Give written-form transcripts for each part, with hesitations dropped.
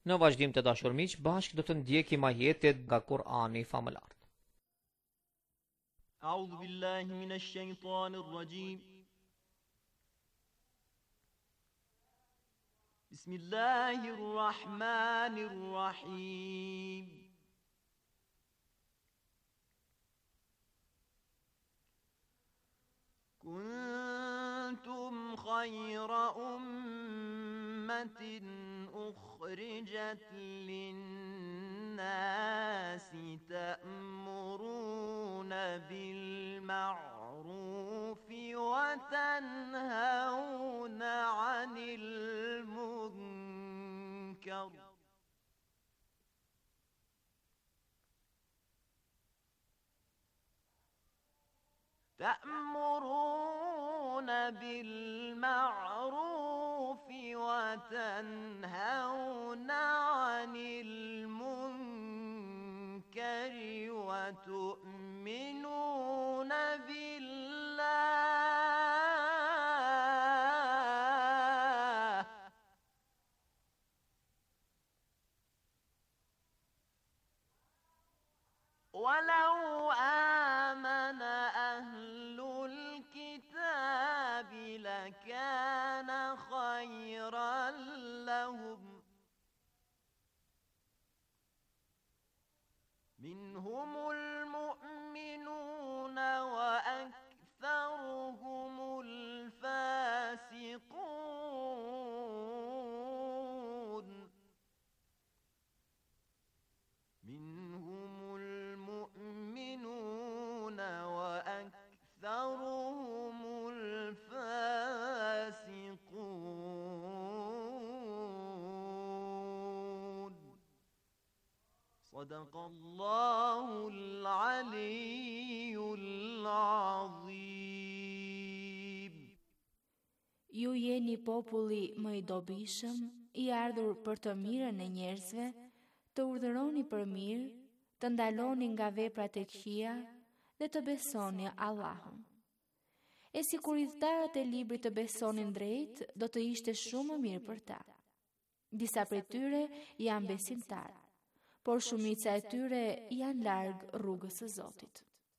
Në vazhdim të dashur miq, bashkë do të ndjekim ajetet nga Kur'ani famëlar. A'udhu billahi minash shaitanir rajim. Bismillahir rahmanir rahim. Kuntum khayra ummatin ukhrijat lin-nasi ta'muruna bil ma'rufi wa tanhauna 'anil munkar. تأمرون بالمعروف وتنهون عن المنكر وتؤمنون بالله ولو آمن أهل الكتاب لكان خيرا لهم منهم المؤمنون وأكثرهم الفاسقون منهم المؤمنون وأكثرهم الفاسقون صدق الله العلي العظيم. Ju jeni populli më i dobishëm, i ardhur për të mirën e njerëzve, të urdhëroni për mirë, të ndaloni nga veprat e këqija dhe të besoni Allahun. E si kur udhëtarët e librit të besonin drejt, do të ishte shumë më mirë për ta. Disa prej tyre janë besimtar, por shumica e tyre janë larg rrugës së Zotit.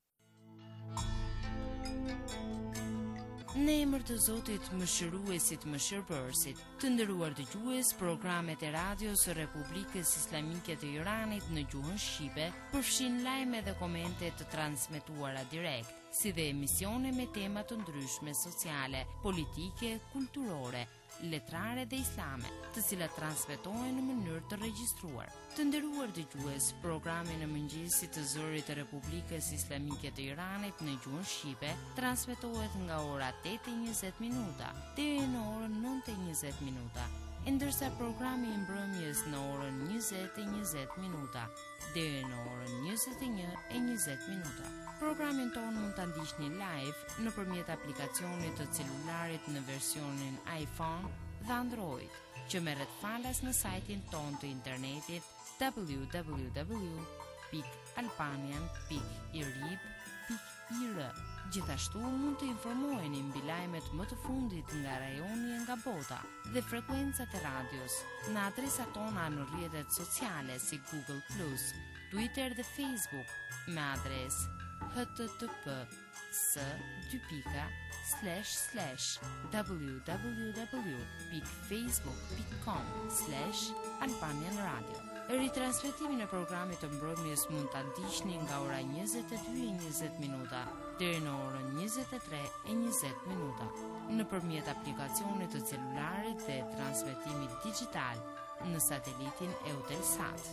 Në emër të Zotit, mëshiruesit, mëshirbërësit, të nderuar dëgjues, programet e radios së Republikës Islamike të Iranit në gjuhën shqipe përfshin lajme dhe komente të transmetuara direkt, si dhe emisione me tema të ndryshme sociale, politike, kulturore, letrare dhe islame, të cilat transmetohen në mënyrë të regjistruar. Të nderuar dëgjues, programi në mëngjesit të zërit të Republikës Islamike të Iranit në gjuhën shqipe transmetohet nga ora 8:20 deri në orën 9:20, ndërsa programi i mbrëmjes në orën 20:20 deri në orën 21:20. Programin tonë mund ta ndiqni live nëpërmjet aplikacionit të celularit në versionin iPhone dhe Android, që merret falas në sajtin tonë të internetit www.albanian.irib.ir. Gjithashtu mund të informoheni mbi lajmet më të fundit nga rajoni e nga bota dhe frekuencat e radios në adresat tona në rrjetet sociale si Google+, Twitter dhe Facebook me adresë http://www.facebook.com/albanianradio. Ritransmetimin e programit të mbrëmjes mund ta ndiqni nga ora 22:20 deri në orën 23:20 nëpërmjet aplikacionit të celularit dhe transmetimit digjital në satelitin Eutelsat.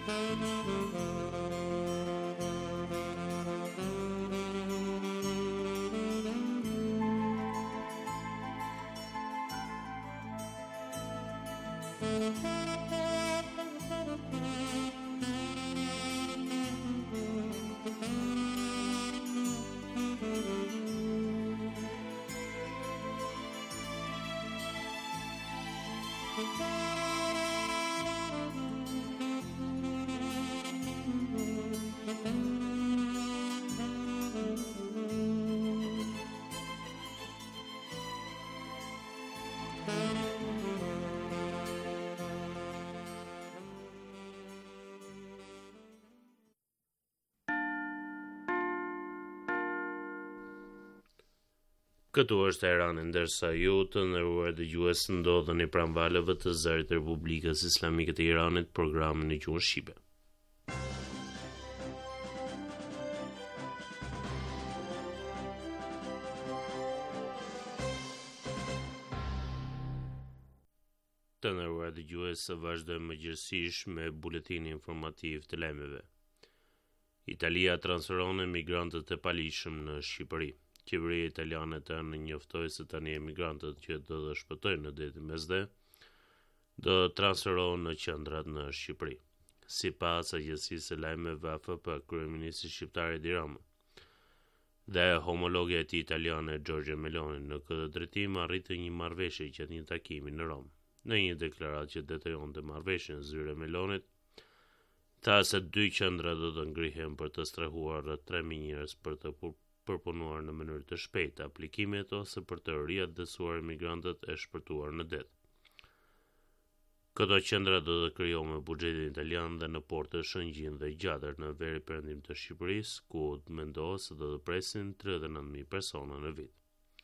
Këtu është Teherani, ndërsa ju të nderuar dëgjues ndodheni pranë valeve të zërit të Republikës Islamike të Iranit, programin në gjuhën shqipe. Të nderuar dëgjues, vazhdojmë mëngjesisht me buletinin informativ të lajmeve. Italia transferon emigrantët e palishëm në Shqipëri. Qeveria italiane tani njoftoi se tani emigrantët që do të shpëtojnë në detin Mesdhe do të transferohen në qendrat në Shqipëri. Sipas agjencisë së lajmeve AFP, kryeministri shqiptar Edi Rama dhe homologja e tij italiane Giorgia Meloni në këtë drejtim arritën një marrëveshje gjatë një takimi në Rom. Në një deklaratë që detajonte marrëveshjen, zyre Melonit tha se 2 qendra do të ngrihen për të strehuar rreth 3000 njerëz për të përpunuar në mënyrë të shpejtë aplikimet ose për të riadësuar emigrantët e shpërtuar në det. Këto qendra do të krijohen me buxhetin italian dhe në portë të Shëngjin dhe Gjatër në veri perëndim të Shqipërisë, ku mendohet se do të presin 39.000 persona në vit.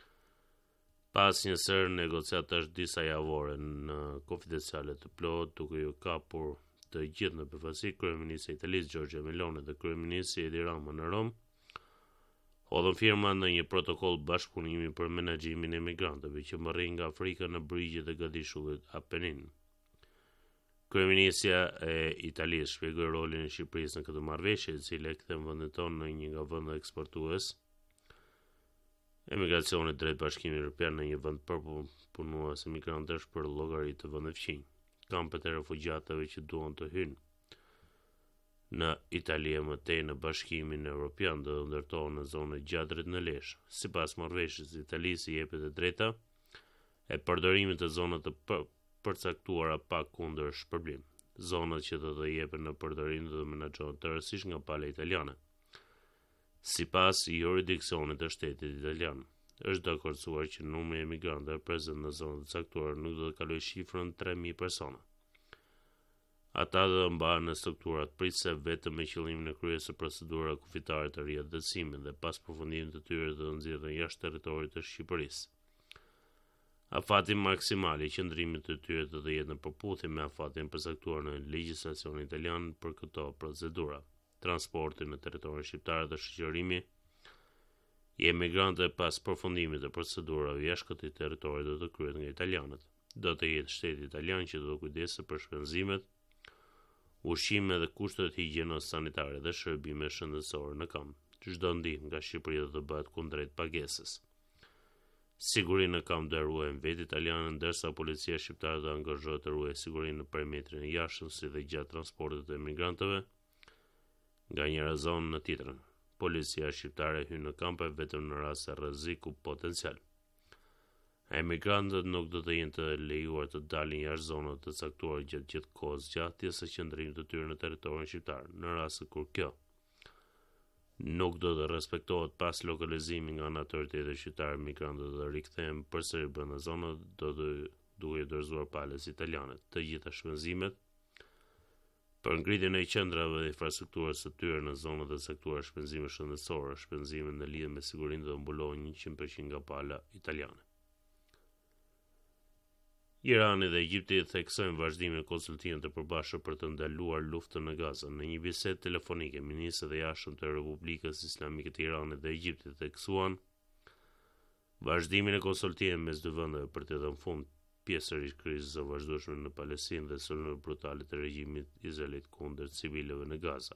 Pas një sër negociatash disa javore në konfidenciale të plotë, duke ju kapur të gjithë në befasi, kryeministri i Italisë Giorgia Meloni dhe kryeministri Edi Rama në Rom hodhën firma në një protokoll bashkëpunimi për menaxhimin e emigrantëve që mërrin nga Afrika në brigjet e Gadishullit Apenin. Kryeministja e Italisë shpjegoi rolin e Shqipërisë në këtë marrëveshje, e cila e kthen vendin tonë në një nga vendet eksportues emigracionit drejt Bashkimit Evropian në një vend përpunues emigrantësh për llogari të vendeve fqinj. Kampet e refugjatëve që duan të hyjnë në Itali e mëtej në Bashkimin Evropian do të ndërtohen në zonën e Gjatrit në Lezhë. Sipas marrëveshjes, Italisë i jepet e drejta e përdorimit të zonave të përcaktuara pa kundër shpërblim. Zonat që do të jepen në përdorim do të menaxhohen tërësisht nga pala italiane, sipas jurisdiksionit të shtetit italian. Është dakordsuar që numri i emigrantëve prezent në zonat të caktuara nuk do të kalojë shifrën 3000 persona. Ata do të mbahen në strukturat pritëse vetëm me qëllimin e kryerjes së procedurave kufitare të riadësimit dhe pas përfundimit të tyre do të nxirren jashtë territorit të Shqipërisë. Afati maksimal i qëndrimit të tyre do të jetë në përputhje me afatin përcaktuar në legjislacionin italian për këto procedura. Transporti në territorin shqiptar dhe shoqërimi i emigrantëve pas përfundimit të procedurave jashtë këtij territori do të kryhet nga italianët. Do të jetë shteti italian që do të kujdesë për shpenzimet, ushqime dhe kushtet higjieno-sanitare dhe shërbime shëndetësore në kamp. Çdo ndihmë nga Shqipëria do të bëhet kundrejt pagesës. Sigurinë në kamp do ruajnë vetë italianët, ndërsa policia shqiptare do angazhohet të ruajë sigurinë në perimetrin e jashtëm si dhe gjatë transportit të emigrantëve nga njëra zonë në tjetrën. Policia shqiptare hyn në kampe vetëm në rast se rreziku potencial. Emigrantët nuk do të jenë të lejuar të dalin jashtë zonave të caktuara gjatë gjithë kohës gjatjes së qëndrimit të tyre në territorin shqiptar. Në rast se kur kjo nuk do të respektohet pas lokalizimit nga ana autoritetet shqiptare, emigrantët do të rikthehen përsëri brenda zonave, duke dorëzuar palës italiane. Të gjitha shpenzimet për ngritjen e qendrave dhe infrastrukturës së tyre në zonat e caktuara, shpenzime shëndetësore, shpenzime në lidhje me sigurinë do mbulohen 100% nga pala italiane. Irani dhe Egjipti theksojnë vazhdimin e konsultimit të përbashkët për të ndaluar luftën në Gaza. Në një bisedë telefonike, ministrët e jashtëm të Republikës Islamike të Iranit dhe Egjiptit theksuan vazhdimin e konsultimit mes dy vendeve për të dhënë fund pjesërisht krizës së vazhdueshme në Palestinë dhe sulmet brutale të regjimit izraelit kundër civilëve në Gaza.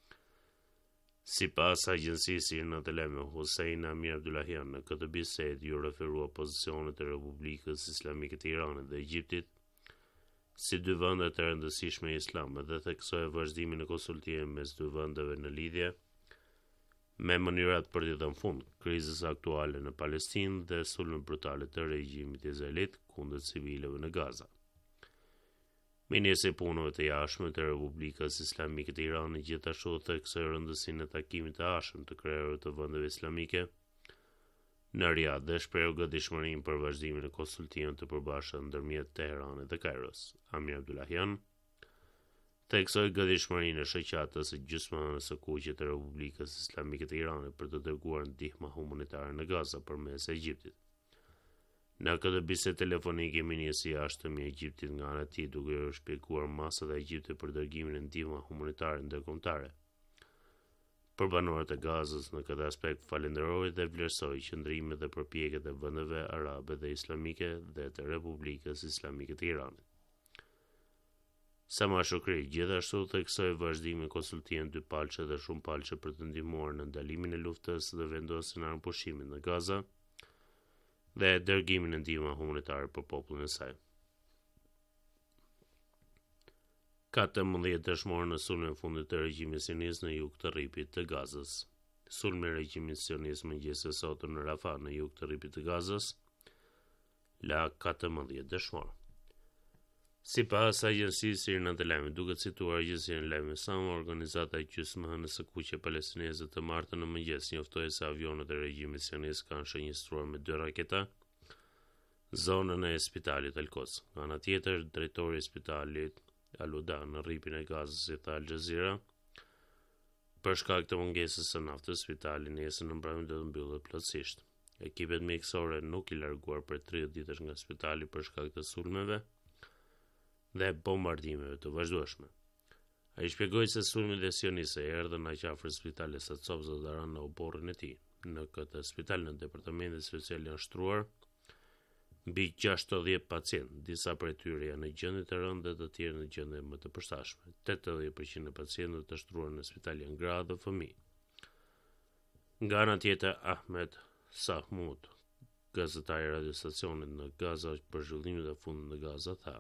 Sipas agjencisë sirine të lajmeve Hussein Amir Abdullahian, në këtë bisedë ju referua pozicionet e Republikës Islamike të Iranit dhe Egjiptit si dy vende të rëndësishme islame dhe theksoi vazhdimin e konsultimeve mes dy vendeve në lidhje me mënyrat për t'i dhënë fund krizës aktuale në Palestinë dhe sulmet brutale të regjimit izraelit kundër civilëve në Gaza. Ministri i Punëve të Jashtme të Republikës Islamike të Iranit gjithashtu theksoi rëndësinë e takimit të jashtëm të kryetarëve të vendeve islamike në Riyadh dhe shprehu gatishmërinë për vazhdimin e konsultimeve të përbashkëta ndërmjet Teheranit dhe Kairos. Amir Abdullahian theksoi gatishmërinë e shoqatës së gjysmënës së kuqe të Republikës Islamike të Iranit për të dërguar ndihmë humanitare në Gaza përmes Egjiptit. Në këtë bisedë telefonike, ministri i jashtëm i Egjiptit nga ana e tij duke shpjeguar masat e Egjiptit për dërgimin e ndihmës humanitare ndërkombëtare për banorët e Gazës. Në këtë aspekt falenderoi dhe vlerësoi qëndrimet dhe përpjekjet e vendeve arabe dhe islamike dhe të Republikës Islamike të Iranit. Sama Shukri gjithashtu theksoi vazhdimin e konsultimeve dypalçe dhe shumëpalçe për të ndihmuar në ndalimin e luftës dhe vendosjen e armëpushimit në Gaza dhe dërgimin e ndihmës humanitare për popullin e saj. 14 dëshmorë në sulmin e fundit të regjimit sionist në jug të rripit të Gazës. Sulmi i regjimit sionist mëngjesin e sotëm në Rafah në jug të rripit të Gazës la 14 dëshmorë. Sipas agjencisë sirine të lajmeve, duke cituar agjencinë e lajmeve SANA, organizata e gjysmënës së kuqe palestineze të martën në mëngjes njoftoi se avionet e regjimit sionist kanë shënjestruar me 2 raketa zonën e spitalit Al-Quds. Nga ana tjetër, drejtori i spitalit Al-Uda në rripin e Gazës i tha Al Jazeera, për shkak të mungesës së naftës, spitali nesër në mbrëmje do të mbyllet plotësisht. Ekipet mjekësore nuk i larguar për 30 ditësh nga spitali për shkak të sulmeve dhe bombardimeve të vazhdueshme. Ai shpjegoi se sulmet e sionistë erdhën aq afër spitalit sa copëzat dhe ranë në oborrin e tij. Në këtë spital në departamentin special janë shtruar mbi 60 pacientë, disa prej tyre janë në gjendje të rëndë dhe të tjerë në gjendje më të përshtatshme. 80% e pacientëve të shtruar në spital janë gra dhe fëmijë. Nga ana tjetër, Ahmed Sahmud, gazetari i radiostacionit në Gaza për zhvillimet e fundit në Gaza, tha: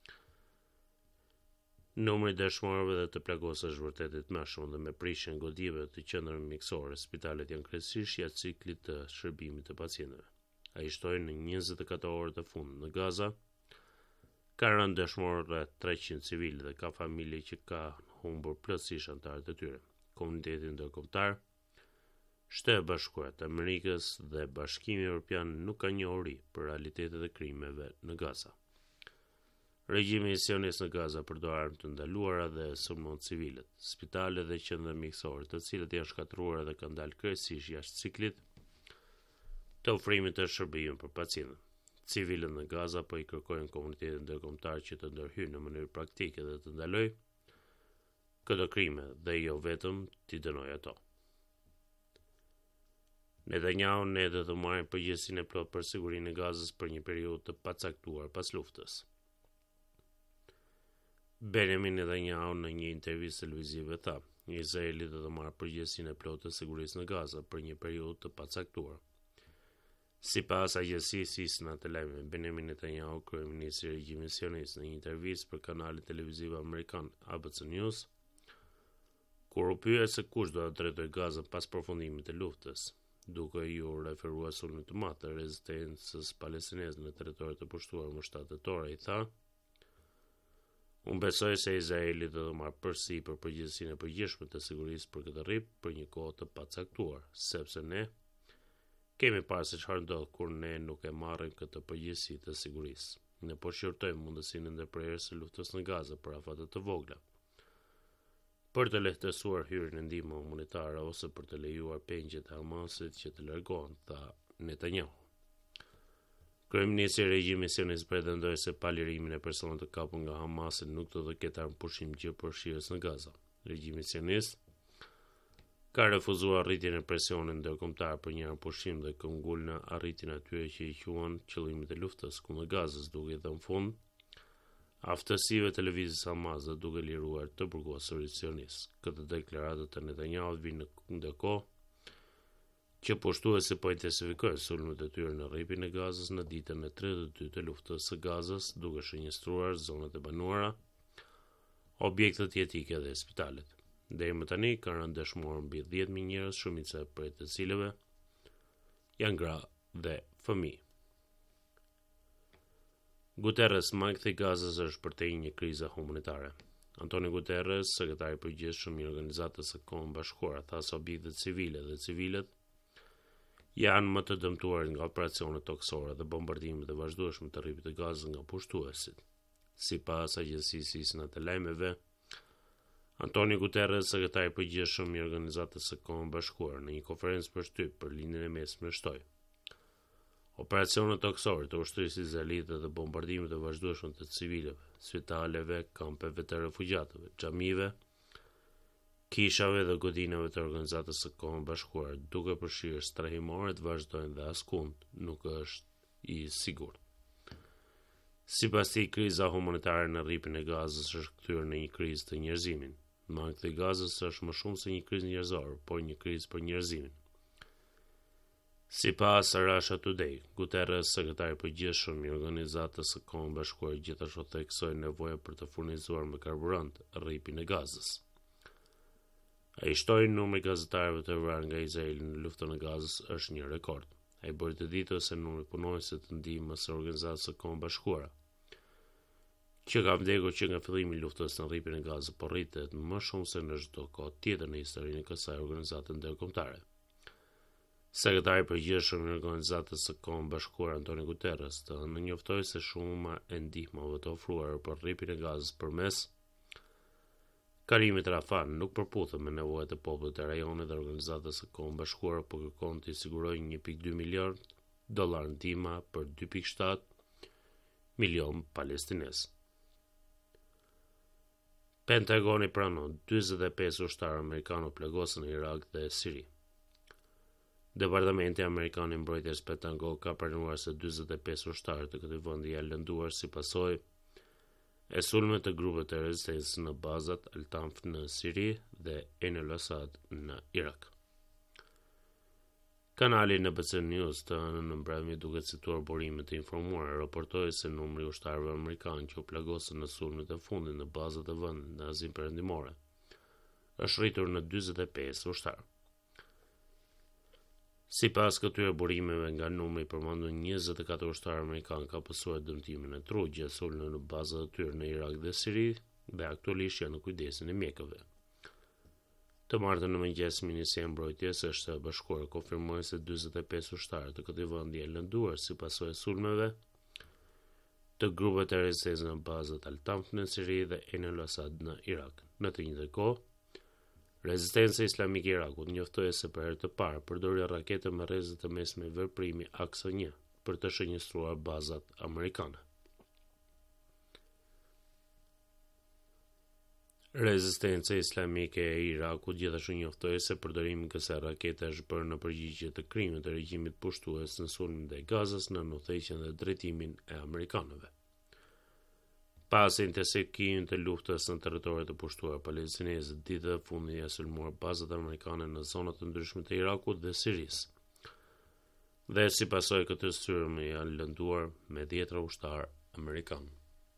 numri i dëshmorëve dhe të plagosur është vërtet i tmerrshëm dhe me prishjen goditjeve të qendrës mjekësore, spitalet janë krejtësisht jashtë ciklit të shërbimit të pacientëve. Ai shtoi në 24 orët e fundit në Gaza ka rënë dëshmorë rreth 300 civilë dhe ka familje që kanë humbur plotësisht anëtarët e tyre. Komuniteti ndërkombëtar, Shtetet Bashkuara të Amerikës dhe Bashkimi Evropian nuk ka njohuri për realitetet e krimeve në Gaza. Regjimi sionist në Gaza përdor armë të ndaluara dhe sulmon civilët, spitalet dhe qendra mjekësore, të cilët janë shkatruar dhe kanë dalë krejtësisht jashtë ciklit të ofrimit të shërbimit për pacientët. Civilët në Gaza po i kërkojnë komunitetit ndërkombëtar që të ndërhyjë në mënyrë praktike dhe të ndalojë këto krime dhe jo vetëm t'i dënojë ato. Netanyahu ne do të marrin përgjegjësinë e plotë për sigurinë e Gazës për një periudhë të pacaktuar pas luftës. Benjamin Netanyahu në një intervistë televizive tha: Izraeli do të marrë përgjegjësinë e plotë të sigurisë në Gaza për një periudhë të pacaktuar. Sipas agjencisë SINA të lajmeve, Benjamin Netanyahu, kryeministri i regjimit sionist, në një intervistë për kanalin televiziv amerikan ABC News, kur u pyet se kush do të drejtojë Gazën pas përfundimit të luftës, duke ju referuar sulmit të madh të rezistencës palestineze në territoret të pushtuara më shtatëtore, i tha: unë besoj se Izraeli do të marrë përsëri për përgjegjësinë e përgjithshme të sigurisë për këtë rrip për një kohë të pacaktuar, sepse ne kemi parë se çfarë ndodh kur ne nuk e marrim këtë përgjegjësi të sigurisë. Ne po shqyrtojmë mundësinë e ndërprerjes së luftës në Gazë për afate të vogla, për të lehtësuar hyrjen e ndihmës humanitare ose për të lejuar pengjet e Hamasit që të largohen, tha Netanyahu. Kryeministri i regjimit sionist pretendoi se pa lirimin e personave të kapur nga Hamasi nuk do të ketë armëpushim gjithëpërfshirës në Gaza. Regjimi sionist ka refuzuar rritjen e presionit ndërkombëtar për një pushim dhe ka ngulur në arritjen atyre që i quan qëllimet e luftës kundër Gazës, duke dhënë fund aftësive të lëvizjes Hamas dhe duke liruar të burgosërit sionist. Këtë deklaratë të Netanyahu vijnë në ndërkohë që pushtuesi po intensifikojnë sulmet e tyre në rripin e Gazës në ditën e 32 të luftës së Gazës, duke shënjestruar zonat e banuara, objektet jetike dhe spitalet. Deri më tani kanë rënë dëshmorë mbi 10.000 njerëz, shumica prej të cilëve janë gra dhe fëmijë. Guterres mangthi Gazës është për te një krize humanitare. Antonio Guterres, sekretari i përgjithshëm i Organizatës së Kombeve Bashkuara, tha se objektet civile dhe civilet janë më të dëmtuar nga operacionet toksore dhe bombardimet e vazhdueshme të rripit të Gazës nga pushtuesit. Sipas agjencisë SINA të lajmeve, Antonio Guterres, sekretari i përgjithshëm i Organizatës së Kombeve Bashkuara, në një konferencë për shtyp për lindjen e mesme shtoi: operacionet toksore të ushtrisë izraelite dhe bombardimet e vazhdueshme të civileve, spitaleve, kampeve të refugjatëve, xhamive, kishave dhe godinave të Organizatës së Kombeve Bashkuara, duke përfshirë strehimore të vazhdojnë dhe askund nuk është i sigurt. Sipas tij, kriza humanitare në rripin e Gazës është kthyer në një krizë të njerëzimit. Mangthi i Gazës është më shumë se një krizë njerëzore, por një krizë për njerëzimin. Sipas Russia Today, Guterres, sekretari i përgjithshëm i Organizatës së Kombeve Bashkuara, gjithashtu theksoi nevojën për të furnizuar me karburant rripin e Gazës. Ai shtoi numri i gazetarëve të vrarë nga Izraeli në luftën e Gazës është një rekord. Ai bëri të ditur se numri i punonjësve të ndihmës së Organizatës së Kombeve Bashkuara që ka vdekur që nga fillimi i luftës në rripin e Gazës po rritet më shumë se në çdo kohë tjetër në historinë e kësaj organizate ndërkombëtare. Sekretari i përgjithshëm i Organizatës së Kombeve Bashkuara, Antonio Guterres, në njoftoi se shuma e ndihmave të ofruara për rripin e Gazës përmes kalimit Rafah nuk përputhet me nevojat e popullit të rajonit dhe Organizatës së Kombeve Bashkuara po kërkon të sigurojë $1.2 miliard ndihma për 2.7 milion palestinez. Pentagoni pranon 45 ushtarë amerikanë u plagosën në Irak dhe Siri. Departamenti Amerikan i Mbrojtjes Pentagon ka pranuar se 45 ushtarë të këtij vendi janë lënduar si pasojë e sulmeve të grupeve të rezistencës në bazat Al-Tanf në Siri dhe Ain al-Assad në Irak. Kanali NBC News në mbrëmje duke cituar burime të informuara raportoi se numri i ushtarëve amerikanë që u plagosën në sulmet e fundit në bazat e vendit në Azinë Perëndimore është rritur në 45 ushtarë. Sipas këtyre burimeve, nga numri i përmendur 24 ushtarë amerikanë ka pasur dëmtimin e trut gjatë sulmeve në bazat e tyre në Irak dhe Siri dhe aktualisht janë në kujdesin e mjekëve. Të martën në mëngjes, Ministria e Mbrojtjes së Bashkuar konfirmoi se 45 ushtarë të këtij vendi janë lënduar si pasojë e sulmeve të grupeve të rezistencës në bazat Al-Tanf në Siri dhe Ain al-Assad në Irak. Në të njëjtën kohë, Rezistenca Islamike e Irakut njoftoi se për herë të parë përdori rakete me rrezë të mesme veprimi Aqsa-1 për të shënjestruar bazat amerikane. Rezistenca Islamike e Irakut gjithashtu njoftoi se përdorimi i kësaj rakete është bërë në përgjigje të krimit të regjimit pushtues në sulmin e Gazës në udhëheqjen dhe drejtimin e amerikanëve. Pas intensifikimit të luftës në territoret e pushtuara palestineze, ditët e fundit janë sulmuar bazat amerikane në zona të ndryshme të Irakut dhe Sirisë. Dhe si pasojë këtij sulmi janë lënduar me 10 ushtarë amerikanë.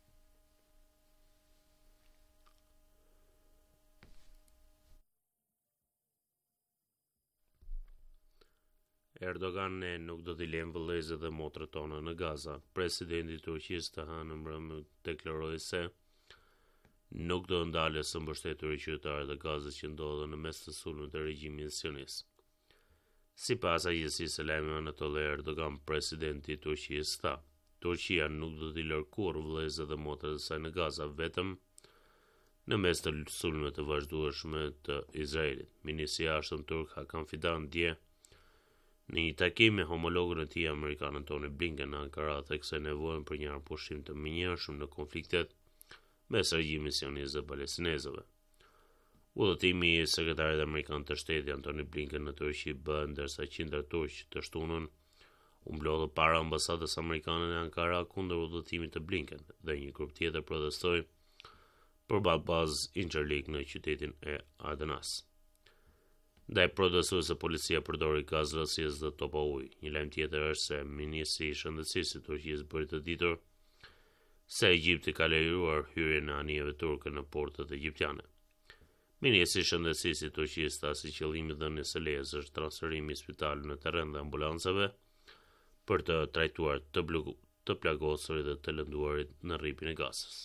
Erdogan ne nuk do t'i lejmë vëllezërit dhe motrat tona në Gaza. Presidenti i Turqisë të hënë mbrëmje deklaroi se nuk do ndalet së mbështetur i qytetarëve të Gazës që ndodhen në mes të sulmit të regjimit sionist. Sipas agjencisë së lajmeve Anadolu Erdogan, presidenti i Turqisë tha: Turqia nuk do t'i lërë kurrë vëllezërit dhe motrat e saj në Gaza, vetëm në mes të sulmeve të vazhdueshme të Izraelit. Ministri i Jashtëm turk Hakan Fidan dje në një takim me homologën e tij amerikan Antony Blinken në Ankara theksoi nevojën për një pushim të menjëhershëm në konfliktet mes regjimit sionist dhe palestinezëve. Udhëtimi i sekretarit amerikan të shtetit Antony Blinken në Turqi bë ndërsa qindra turq të shtunën u mblodhë para ambasadës amerikane në Ankara kundër udhëtimit të Blinken dhe një grup tjetër protestoi përballë bazë Incirlik në qytetin e Ardenas. Ndaj protestuesve policia përdori gaz rrësirës dhe topa ujë. Një lajm tjetër është se ministri i shëndetësisë i Turqisë bëri të ditur se Egjipti ka lejuar hyrjen e anijeve turke në portet egjiptiane. Ministri i shëndetësisë i Turqisë tha se qëllimi i dhënies së lejes është transferimi i spitalit në terren dhe ambulancave për të trajtuar të plagosurit dhe të lënduarit në rripin e Gazës.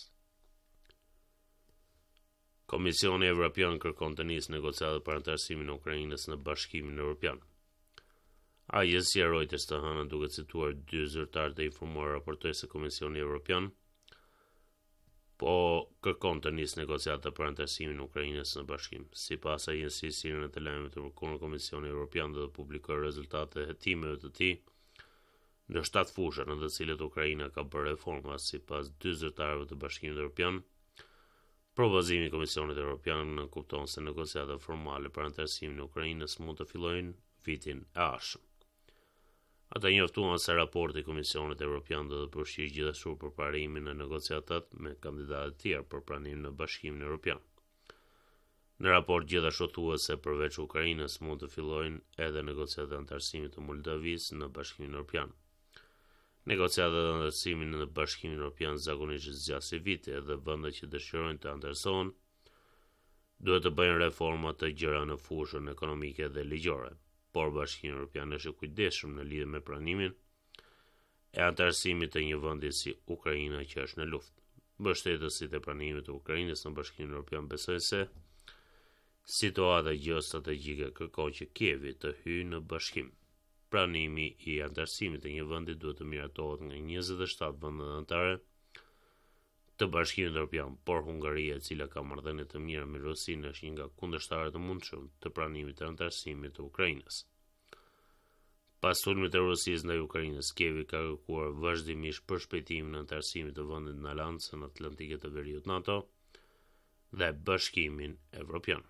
Komisioni Evropian kërkon të nisë negociatat për antarësimin e Ukrainës në Bashkimin Evropian. Agjencia Reuters të hënën duke cituar dy zyrtarë të informuar raportoi se Komisioni Evropian po kërkon të nisë negociata për antarësimin e Ukrainës në Bashkim. Sipas agjencisë sirene të lajmeve të përkohur, Komisioni Evropian do të publikojë rezultatet e hetimeve të tij në 7 fusha në të cilat Ukraina ka bërë reforma. Sipas dy zyrtarëve të Bashkimit Evropian, propozimi i Komisionit Evropian kupton se negociatat formale për antarësimin e Ukrainës mund të fillojnë vitin e ardhshëm. Ata njoftuan se raporti i Komisionit Evropian do të përfshijë gjithashtu përparimin e negociatat me kandidatë të tjerë për pranimin në Bashkimin Evropian. Në raport gjithashtu thuhet se përveç Ukrainës mund të fillojnë edhe negociatat e antarësimit të Moldavisë në Bashkimin Evropian. Negociatat e antarësimit në Bashkimin Evropian zakonisht zgjasin vite dhe vendet që dëshirojnë të antarësohen duhet të bëjnë reforma të gjëra në fushën ekonomike dhe ligjore, por Bashkimi Evropian është i kujdesshëm në lidhje me pranimin e antarësimit të një vendi si Ukraina që është në luftë. Mbështetësit e pranimit të Ukrainës në Bashkimin Evropian besojnë se situata gjeostrategjike kërkon që Kievi të hyjë në bashkim. Pranimi i antarësimit të një vendi duhet të miratohet nga 27 vendet anëtare të Bashkimit Evropian, por Hungaria, e cila ka marrëdhënie të mira me Rusinë, është një nga kundërshtarët e mundshëm të pranimit të antarësimit të Ukrainës. Pas sulmit të Rusisë ndaj Ukrainës, Kievi ka kërkuar vazhdimisht përshpejtimin e antarësimit të vendit në Aleancën Atlantike të Veriut NATO dhe Bashkimin Evropian.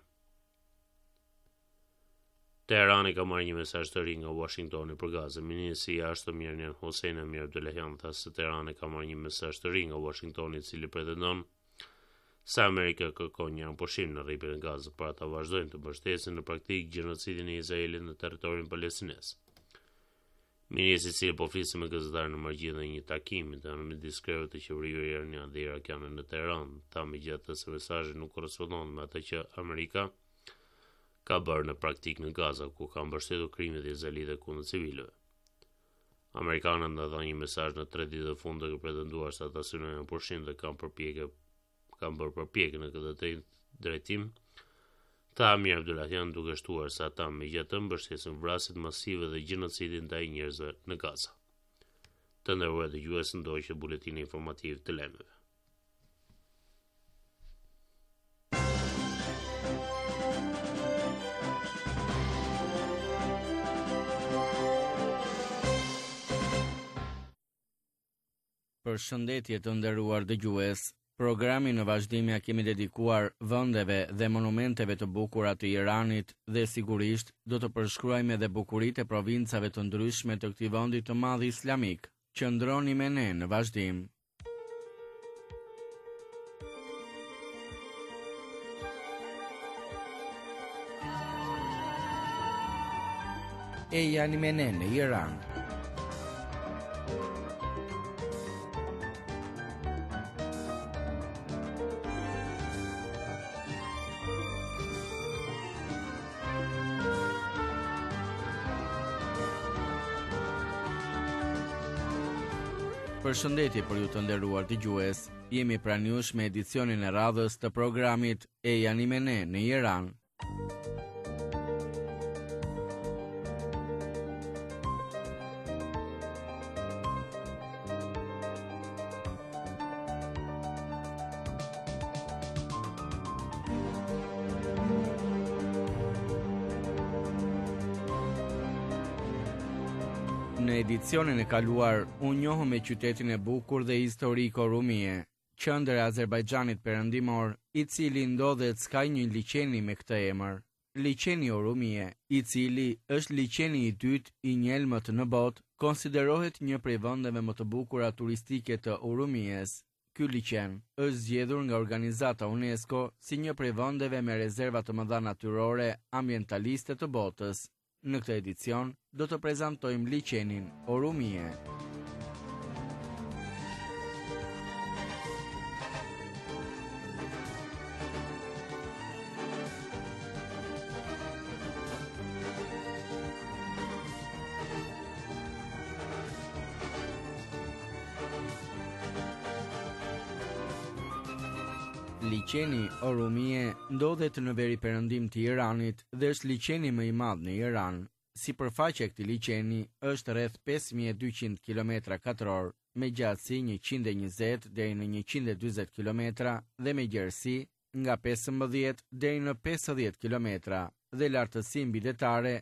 Teherani ka marrë një mesazh të ri nga Washingtoni për Gazën. Ministri i Jashtëm Iranian Hossein Amir Abdullahian tha se Teherani ka marrë një mesazh të ri nga Washingtoni, i cili pretendon se Amerika kërkon një pushim në rripin e Gazës, por ata vazhdojnë të mbështesin në praktikë gjenocidin e Izraelit në territorin palestinez. Ministri i cili po fliste me gazetarë në margjinë dhe një takimi të midis kreveve të qeverive iraniane dhe irakiane në Teheran, tha megjithatë se mesazhi nuk korrespondon me atë që Amerika ka bërë në praktik në Gaza, ku ka mbështetur krimet e Izraelit kundër civilëve. Amerikanët nda dhanë një mesazh në 3 ditë të fundit duke pretenduar se ata synojnë pushim dhe kanë bërë përpjekje në këtë drejtim. Tha Amir Abdullahian duke shtuar se ata megjithatë mbështesin vrasjet masive dhe gjenocidin ndaj njerëzve në Gaza. Të nderuar dëgjues, ndoqë buletini informativ të lajmeve. Përshëndetje të nderuar dëgjues. Programin në vazhdim ja kemi dedikuar vendeve dhe monumenteve të bukura të Iranit dhe sigurisht do të përshkruajmë edhe bukuritë e provincave të ndryshme të këtij vendi të madh islamik. Qëndroni me ne në vazhdim. E janë me ne në Iran. Përshëndetje për ju të nderuar dëgjues. Jemi pranë jush me edicionin e radhës të programit E jani me ne në Iran. Në edicionin e kaluar, unë njohëm me qytetin e bukur dhe historiko Rumie, qendër e Azerbajxhanit perëndimor, i cili ndodhet s'ka një liçeni me këtë emër. Liçeni Orumie, i cili është liçeni i dytë i njelmët në botë, konsiderohet një prej vendeve më të bukura turistike të Urumies. Ky liçen është zgjedhur nga organizata UNESCO si një prej vendeve me rezerva të mëdha natyrore ambientaliste të botës. Në këtë edicion do të prezantojmë liçenin Orumie. Liçeni Orumie ndodhet në veriperëndim të Iranit dhe është liçeni më i madh në Iran. Sipërfaqja e këtij liçeni është rreth 5200 km2 me gjatësi 120 deri në 140 km dhe me gjerësi nga 15 deri në 50 km dhe lartësi mbidetare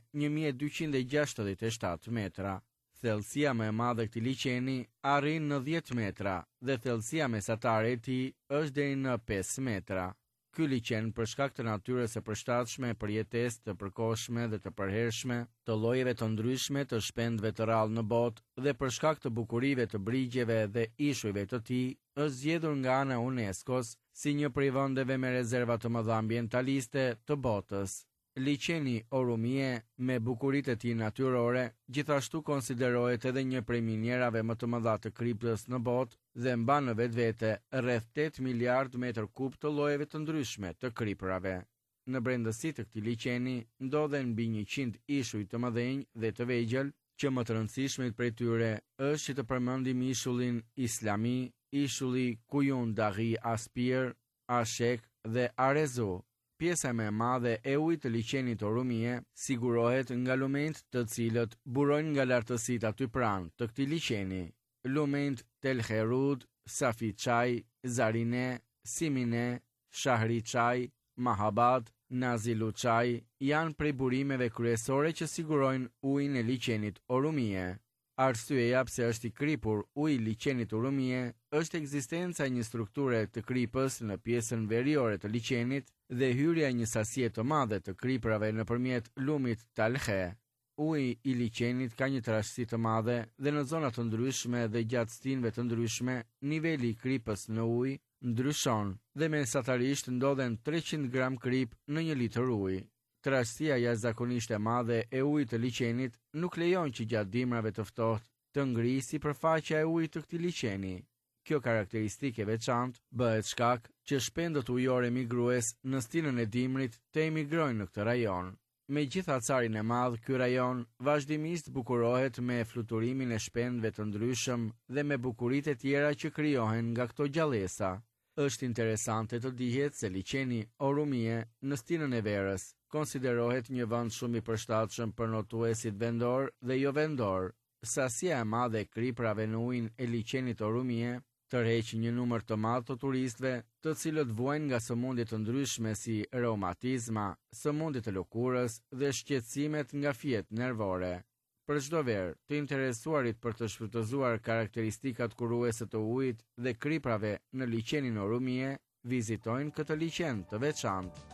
1267 metra. Thellësia më e madhe e këtij liçeni arrin në 10 metra dhe thellësia mesatare e tij është deri në 5 metra. Ky liçen për shkak të natyrës së përshtatshme për jetesë të përkohshme dhe të përhershme, të llojeve të ndryshme të shpendëve të rrallë në botë dhe për shkak të bukurive të brigjeve dhe ishujve të tij, është zgjedhur nga ana e UNESCO-s si një prej vendeve me rezerva të mëdha ambientaliste të botës. Liçeni Orumie me bukuritë e tij natyrore gjithashtu konsiderohet edhe një prej minierave më të mëdha të kriptës në botë dhe mban në vetvete rreth 8 miliard metër kub të llojeve të ndryshme të kriprave. Në brendësi të këtij liçeni ndodhen mbi 100 ishuj të mëdhenj dhe të vegjël, që më të rëndësishmit prej tyre është që të përmendim ishullin Islami, ishulli Kujun Daghi Aspir, Ashek dhe Arezu. Pjesa më e madhe e ujit të liçenit Orumie sigurohet nga lumenjt të cilët burojnë nga lartësitë aty pranë të këtij liçeni. Lumenjt Tel Herud, Safi Çaj, Zarine, Simine, Shahri Çaj, Mahabad, Nazilu Çaj janë prej burimeve kryesore që sigurojnë ujin e liçenit Orumie. Arsyeja pse është i kripur uji i liçenit Orumie është ekzistenca e një strukture të kripës në pjesën veriore të liçenit dhe hyrja e një sasie të madhe të kriprave nëpërmjet lumit Talhe. Uji i liçenit ka një trashësi të madhe dhe në zona të ndryshme dhe gjatë stinëve të ndryshme, niveli i kripës në ujë ndryshon dhe mesatarisht ndodhen 300 gram krip në 1 litër ujë. Trashësia jashtëzakonisht e madhe e ujit të liçenit nuk lejon që gjatë dimrave të ftohtë të ngrisë sipërfaqja e ujit të këtij liçeni. Kjo karakteristikë e veçantë bëhet shkak që shpendët ujore migrues në stinën e dimrit të emigrojnë në këtë rajon. Megjithatë acarin e madh, ky rajon vazhdimisht bukurohet me fluturimin e shpendëve të ndryshëm dhe me bukuritë e tjera që krijohen nga këto gjallësa. Është interesante të dihet se liçeni Orumie në stinën e verës konsiderohet një vend shumë i përshtatshëm për notuesit vendor dhe jo vendor. Sasia e madhe e kriprave në ujin e liçenit Orumie tërheq një numër të madh të turistëve, të cilët vuajnë nga sëmundje të ndryshme si reumatizma, sëmundje të lëkurës dhe shqetësimet nga fjet nervore. Për çdo verë, të interesuarit për të shfrytëzuar karakteristikat kuruese të ujit dhe kriprave në liçenin Orumie, vizitojnë këtë liçen të veçantë.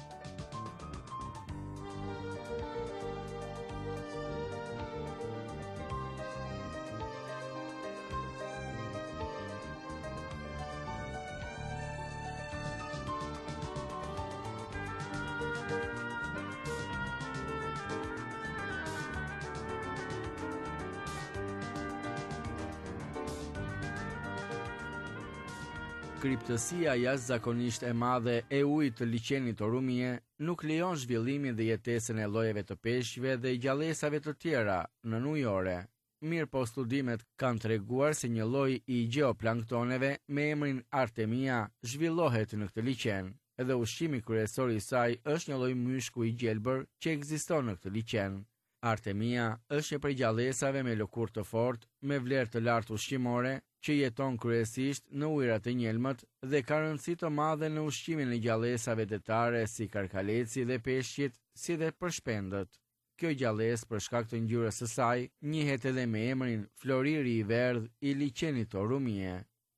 Kriptësia jashtëzakonisht e madhe e ujit të liçenit Orumie nuk lejon zhvillimin dhe jetesën e llojeve të peshqve dhe gjallësave të tjera nën ujore. Mirëpo studimet kanë treguar se një lloj i gjeoplanktoneve me emrin Artemia zhvillohet në këtë liçen, edhe ushqimi kryesor i saj është një lloj myshku i gjelbër që ekziston në këtë liçen. Artemia është një prej gjallësave me lëkurë të fortë, me vlerë të lartë ushqimore, që jeton kryesisht në ujërat e njelmët dhe ka rëndësi të madhe në ushqimin e gjallësave detare si karkaleci dhe peshqit, si dhe për shpendët. Kjo gjallësë për shkak të ngjyrës së saj njihet edhe me emrin floriri i verdh i liçenit Orumie.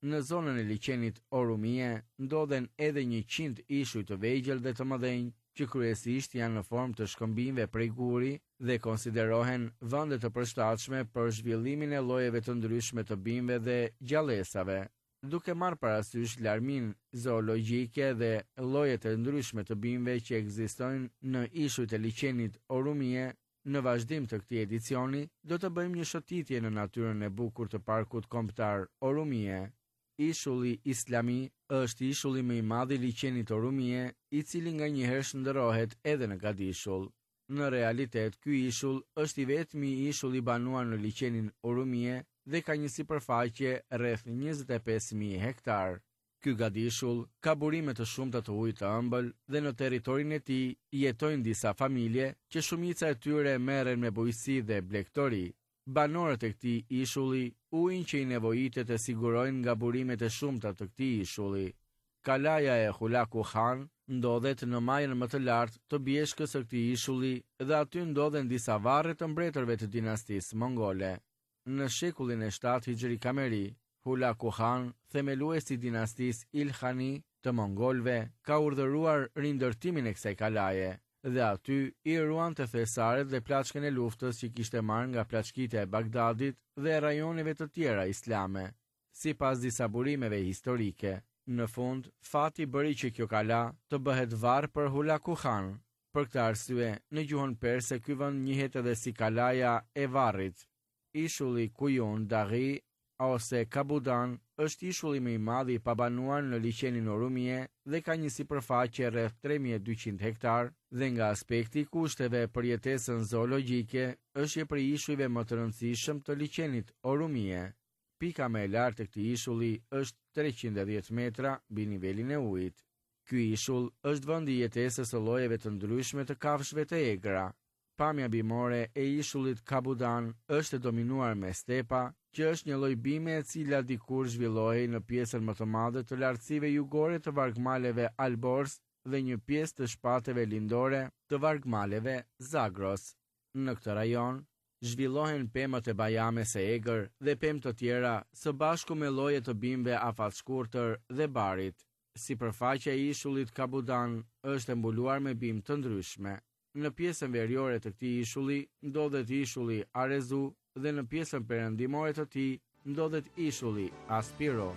Në zonën e liçenit Orumie ndodhen edhe 100 ishuj të vegjël dhe të mëdhenj, që kryesisht janë në formë të shkëmbimeve prej guri dhe konsiderohen vende të përshtatshme për zhvillimin e llojeve të ndryshme të bimëve dhe gjallësave. Duke marrë parasysh larmin zoologjike dhe llojet e ndryshme të bimëve që ekzistojnë në ishujt e liçenit Orumie, në vazhdim të këtij edicioni do të bëjmë një shëtitje në natyrën e bukur të parkut kombëtar Orumie. Ishulli Islami është ishulli më i madh i liçenit Orumie, i cili nganjëherë shndërrohet edhe në Gadishull. Në realitet, ky ishull është i vetmi ishull i banuar në liçenin Orumie dhe ka një sipërfaqe rreth 25.000 hektar. Ky Gadishull ka burime të shumta të ujit të ëmbël dhe në territorin e tij jetojnë disa familje që shumica e tyre merren me bujqësi dhe blegtori. Banorët e këtij ishulli ujin që i nevojitet e sigurojnë nga burimet e shumta të këtij ishulli. Kalaja e Hulaku Khan ndodhet në majën më të lartë të bjeshkës së këtij ishulli dhe aty ndodhen disa varre të mbretërve të dinastisë mongole. Në shekullin e 7 Hijri Kameri, Hulaku Khan, themeluesi i dinastisë Ilkhani të mongolëve, ka urdhëruar rindërtimin e kësaj kalaje dhe aty i ruan të thesaret dhe plaçkën e luftës që kishte marrë nga plaçkitja e Bagdadit dhe rajoneve të tjera islame. Sipas disa burimeve historike, në fund fati bëri që kjo kala të bëhet varr për Hulaku Khan. Për këtë arsye, në gjuhën perse ky vend njihet edhe si kalaja e varrit. Ishulli Kuyun Daghi ose Kabudan është ishulli më i madh i pabanuar në liçenin Orumie dhe ka një sipërfaqe rreth 3200 hektar dhe nga aspekti i kushteve për jetesën zoologjike është një prej ishujve më të rëndësishëm të liçenit Orumie. Pika më e lartë e këtij ishulli është 310 metra mbi nivelin e ujit. Ky ishull është vendi i jetesës së llojeve të ndryshme të kafshëve të egra. Pamja bimore e ishullit Kabudan është e dominuar me stepa, që është një lloj bime e cila dikur zhvillohej në pjesën më të madhe të lartësive jugore të vargmaleve Albors dhe një pjesë të shpateve lindore të vargmaleve Zagros. Në këtë rajon zhvillohen pemët e bajames së egër dhe pemë të tjera së bashku me lloje të bimëve afatshkurtër dhe barit. Sipërfaqja e ishullit Kabudan është e mbuluar me bimë të ndryshme. Në pjesën veriore të këtij ishulli ndodhet ishulli Arezu dhe në pjesën perëndimore të tij ndodhet ishulli Aspiro.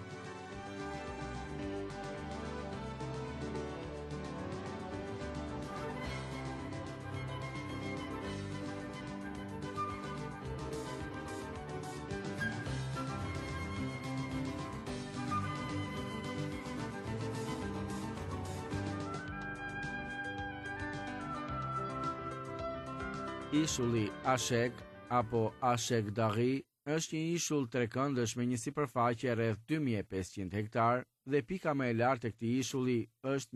Ishulli Ashek apo Ashek Daghi është një ishull trekëndësh me një sipërfaqe rreth 2500 hektar dhe pika më e lartë e këtij ishulli është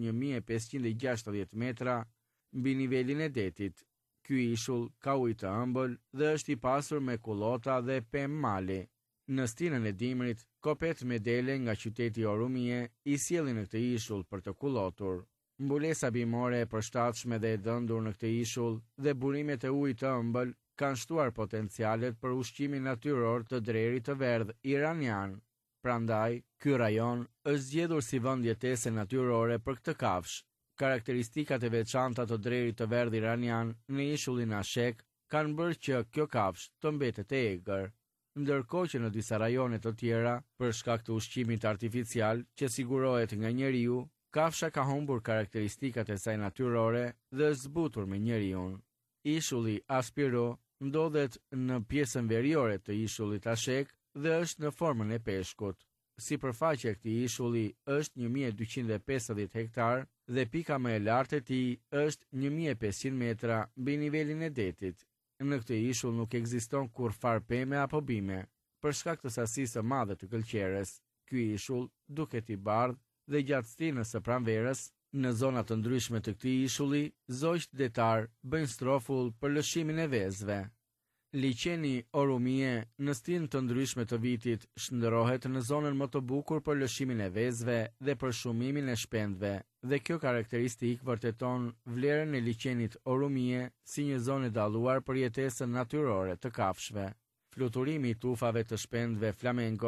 1560 metra mbi nivelin e detit. Ky ishull ka ujë të ëmbël dhe është i pasur me kullota dhe pemë mali. Në stinën e dimrit, kopet me dele nga qyteti Orumie i sjellin në këtë ishull për të kullotur. Mbulesa bimore e përshtatshme dhe e dhëndur në këtë ishull dhe burimet e ujit të ëmbël kanë shtuar potencialet për ushqimin natyror të drerit të verdh iranian. Prandaj, ky rajon është zgjedhur si vend jetese natyrore për këtë kafshë. Karakteristikat e veçanta të drerit të verdh iranian në ishullin Ashek kanë bërë që kjo kafshë të mbetet e egër. Ndërkohë që në disa rajone të tjera, për shkak të ushqimit artificial që sigurohet nga njeriu, kafsha ka humbur karakteristikat e saj natyrore dhe zbutur me njeriun. Ishulli Aspiro ndodhet në pjesën veriore të ishullit Ashek dhe është në formën e peshkut. Sipërfaqja e këtij ishulli është 1250 hektar dhe pika më e lartë e tij është 1500 metra mbi nivelin e detit. Në këtë ishull nuk ekziston kurrfar pemë apo bime, për shkak të sasisë së madhe të këlqerës. Ky ishull duket i bardhë dhe gjatë stinës së pranverës, në zona të ndryshme të këtij ishulli, zogjt detar bëjnë strofull për lëshimin e vezëve. Liçeni Orumie në stinë të ndryshme të vitit shndërrohet në zonën më të bukur për lëshimin e vezëve dhe për shumimin e shpendëve, dhe kjo karakteristikë vërteton vlerën e liçenit Orumie si një zonë e dalluar për jetesën natyrore të kafshëve. Fluturimi i tufave të shpendëve flamenco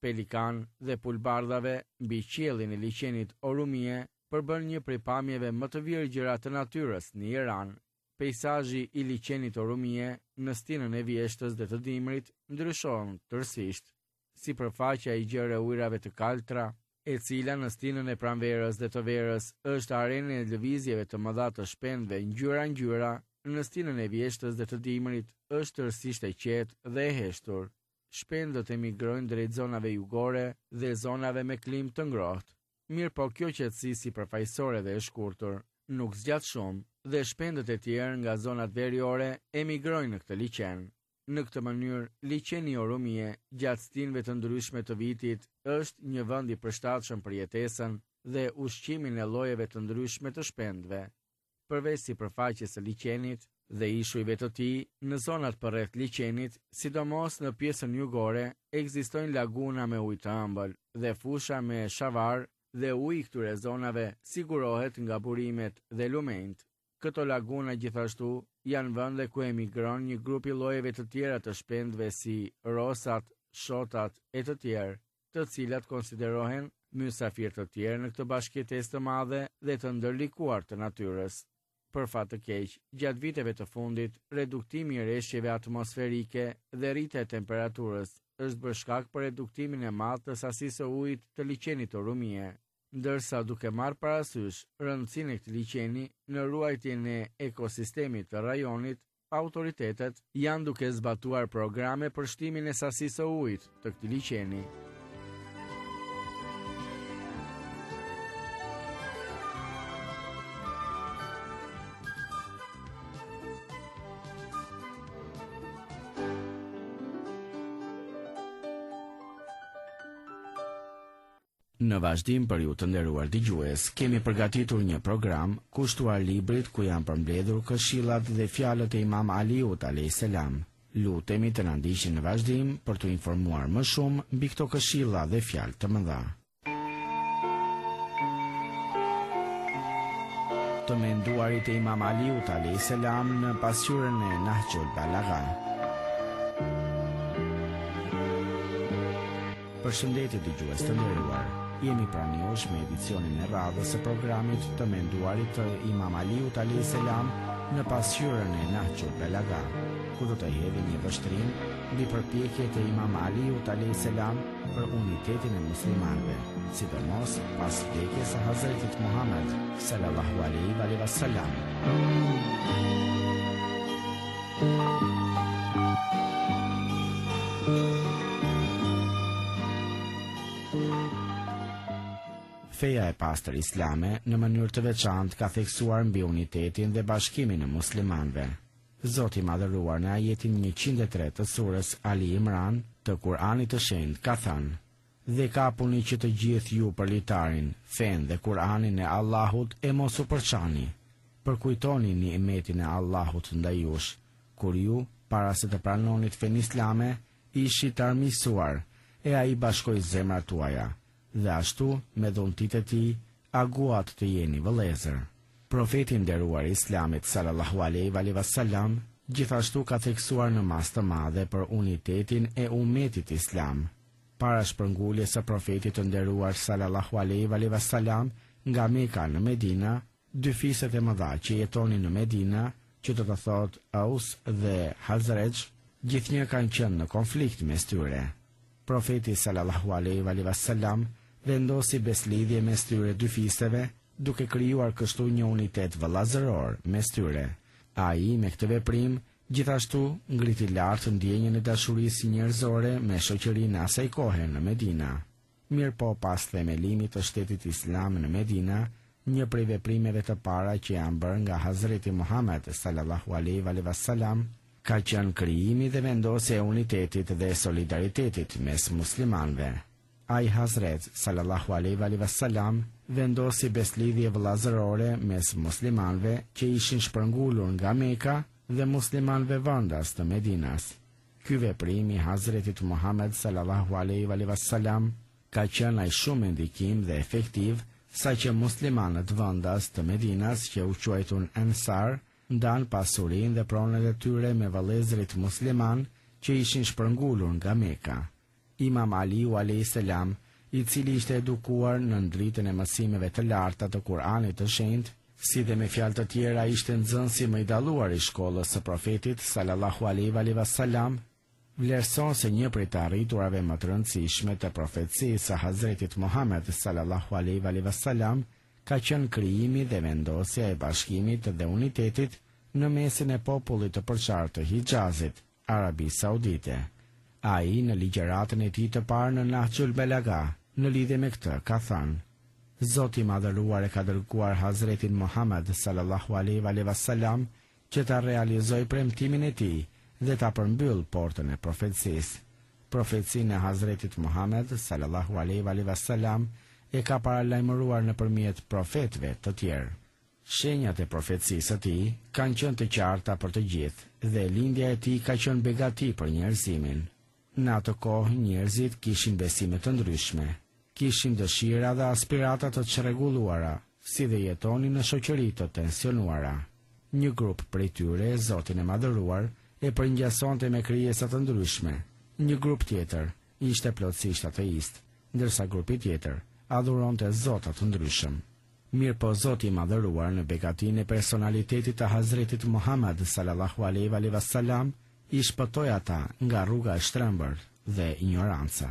pelikan dhe pulbardhave mbi qiellin e liçenit Orumie përbën një prej pamjeve më të virgjëra të natyrës në Iran. Peizazhi i liçenit Orumie në stinën e vjeshtës dhe të dimrit ndryshon tërësisht. Sipërfaqja e gjerë ujrave të kaltra, e cila në stinën e pranverës dhe të verës është arenë e lëvizjeve të mëdha të shpendëve ngjyra, në stinën e vjeshtës dhe të dimrit është tërësisht e qetë dhe e heshtur. Shpendët emigrojnë drejt zonave jugore dhe zonave me klimë të ngrohtë. Mirë po kjo qetësi sipërfaqësore dhe e shkurtër nuk zgjat shumë dhe shpendët e tjerë nga zonat veriore emigrojnë në këtë liçen. Në këtë mënyrë, liçeni Orumie gjatë stinëve të ndryshme të vitit është një vend i përshtatshëm për jetesën dhe ushqimin e llojeve të ndryshme të shpendëve. Përveç sipërfaqes së liçenit dhe ishujve të tij, në zonat përreth liçenit, sidomos në pjesën jugore, ekzistojnë laguna me ujë të ëmbël dhe fusha me shavar dhe uji i këtyre zonave sigurohet nga burimet dhe lumenjt. Këto laguna gjithashtu janë vende ku emigron një grup i llojeve të tjera të shpendëve si rosat, shotat e të tjerë, të cilat konsiderohen mysafir të tjerë në këtë bashkëjetesë të madhe dhe të ndërlikuar të natyrës. Për fat të keq, gjatë viteve të fundit, reduktimi i rreshjeve atmosferike dhe rritja e temperaturës është bërë shkak për reduktimin e madh të sasisë së ujit të liçenit Orumie, ndërsa duke marrë parasysh rëndësinë e këtij liçeni në ruajtjen e ekosistemit të rajonit, autoritetet janë duke zbatuar programe për shtimin e sasisë së ujit të këtij liçeni. Në vazhdim për ju të nderuar dëgjues, kemi përgatitur një program kushtuar librit ku janë përmbledhur këshillat dhe fjalët e Imam Aliut alayhis salam. Lutemi të na ndiqni në vazhdim për të informuar më shumë mbi këto këshilla dhe fjalë të mëdha. Të menduarit e Imam Aliut alayhis salam në pasqyrën e Nahjul Balagha. Përshëndetje dëgjues të nderuar. Jemi pranë jush me edicionin e radhës së programit të menduarit të Imam Aliut alayhis salam në pasqyrën e Nahjul Balagha, ku do të hedhim një vështrim mbi përpjekjet e Imam Aliut alayhis salam për unitetin e muslimanëve, sidomos pas vdekjes së Hazretit Muhammed sallallahu alaihi wasallam. Feja e pastër islame në mënyrë të veçantë ka theksuar mbi unitetin dhe bashkimin e muslimanëve. Zoti i madhëruar në ajetin 103 të surës Ali Imran të Kur'anit të Shenjtë ka thënë: "Dhe kapuni që të gjithë ju për litarin, fen dhe Kur'anin e Allahut e mos u përçani. Përkujtoni nimetin e Allahut ndaj jush, kur ju, para se të pranonit fen islame, ishit armiqësuar, e ai bashkoi zemrat tuaja. Dhe ashtu, me dhuntit e tij, aguat të jeni vëllezër." Profeti nderuar i Islamit sallallahu alaihi wasallam gjithashtu ka theksuar në mas të madhe për unitetin e ummetit islam. Para shpërnguljes së profetit të nderuar sallallahu alaihi wasallam nga Mekka në Medina, dy fiset e mëdha që jetonin në Medina, që do të thotë Aus dhe Hazraj, gjithnjë kanë qenë në konflikt mes tyre. Profeti sallallahu alaihi wasallam vendosi beslidhje mes tyre dy fiseve, duke krijuar kështu një unitet vëllazëror mes tyre. Ai me këtë veprim gjithashtu ngriti lart ndjenjën e dashurisë njerëzore me shoqërinë asaj kohe në Medina. Mirëpo pas themelimit të shtetit islam në Medina, një prej veprimeve të para që janë bërë nga Hazreti Muhammed sallallahu alaihi wasallam ka qenë krijimi dhe vendosja e unitetit dhe solidaritetit mes muslimanëve. Ai Hazret sallallahu alaihi wasallam vendosi beslidhje vëllazërore mes muslimanëve që ishin shpërngulur nga Mekka dhe muslimanëve vendas të Medinas. Ky veprim i Hazretit Muhammed sallallahu alaihi wasallam ka qenë aq shumë ndikim dhe efektiv saqë muslimanët vendas të Medinas që u quajtun Ansar ndan pasurinë dhe pronët e tyre me vëllezërit musliman që ishin shpërngulur nga Mekka. Imam Aliu a.s., i cili ishte edukuar në dritën e mësimeve të larta të Kuranit të Shenjtë, si dhe me fjalë të tjera ishte nxënësi më i dalluar i shkollës së profetit sallallahu alaihi wasallam, vlerëson se një prej të arriturave më të rëndësishme të profecisë së Hazretit Muhammed sallallahu alaihi wasallam ka qenë krijimi dhe vendosja e bashkimit dhe unitetit në mesin e popullit të përçarë të Hijazit, Arabisë Saudite. Ai në ligjëratën e tij të parë në Nahjul Balaga, në lidhje me këtë, ka thënë: Zoti i madhëruar e ka dërguar Hazretin Muhammed sallallahu alaihi wasallam që ta realizojë premtimin e tij dhe ta përmbyll portën e profecisë. Profecinë e Hazretit Muhammed sallallahu alaihi wasallam e ka paralajmëruar nëpërmjet profetëve të tjerë. Shenjat e profecisë së tij kanë qenë të qarta për të gjithë dhe lindja e tij ka qenë begati për njerëzimin. Në atë kohë njerëzit kishin besime të ndryshme, kishin dëshira dhe aspirata të çrregulluara, si dhe jetonin në shoqëri të tensionuara. Një grup prej tyre, Zotin e madhëruar, e përngjasonte me krijesa të ndryshme. Një grup tjetër ishte plotësisht ateist, ndërsa grupi tjetër adhuronte zota të ndryshëm. Mirë po Zoti i madhëruar në begatinë e personalitetit të Hazretit Muhammed sallallahu alaihi wasallam i shpëtoi ata nga rruga e shtrembër dhe ignoranca.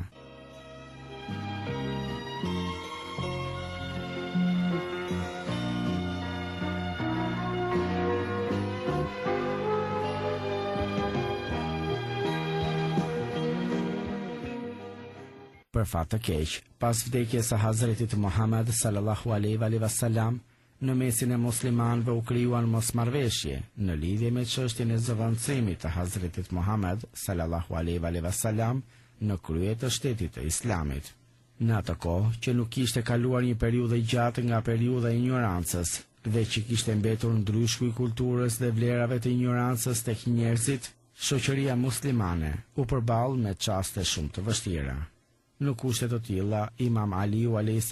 Për fat të keq, pas vdekjes së Hazretit Muhammed sallallahu alaihi wasallam, në mesin e muslimanëve u krijuan mosmarrveshje në lidhje me çështjen e zëvendësimit të Hazretit Muhammed sallallahu alaihi wasallam në krye të shtetit të Islamit. Në atë kohë që nuk kishte kaluar një periudhë gjatë nga periudha e ignorancës dhe që kishte mbetur ndryshku i kulturës dhe vlerave të ignorancës tek njerëzit, shoqëria muslimane u përball me çaste shumë të vështira. Në kushte të tilla, Imam Aliu a.s.,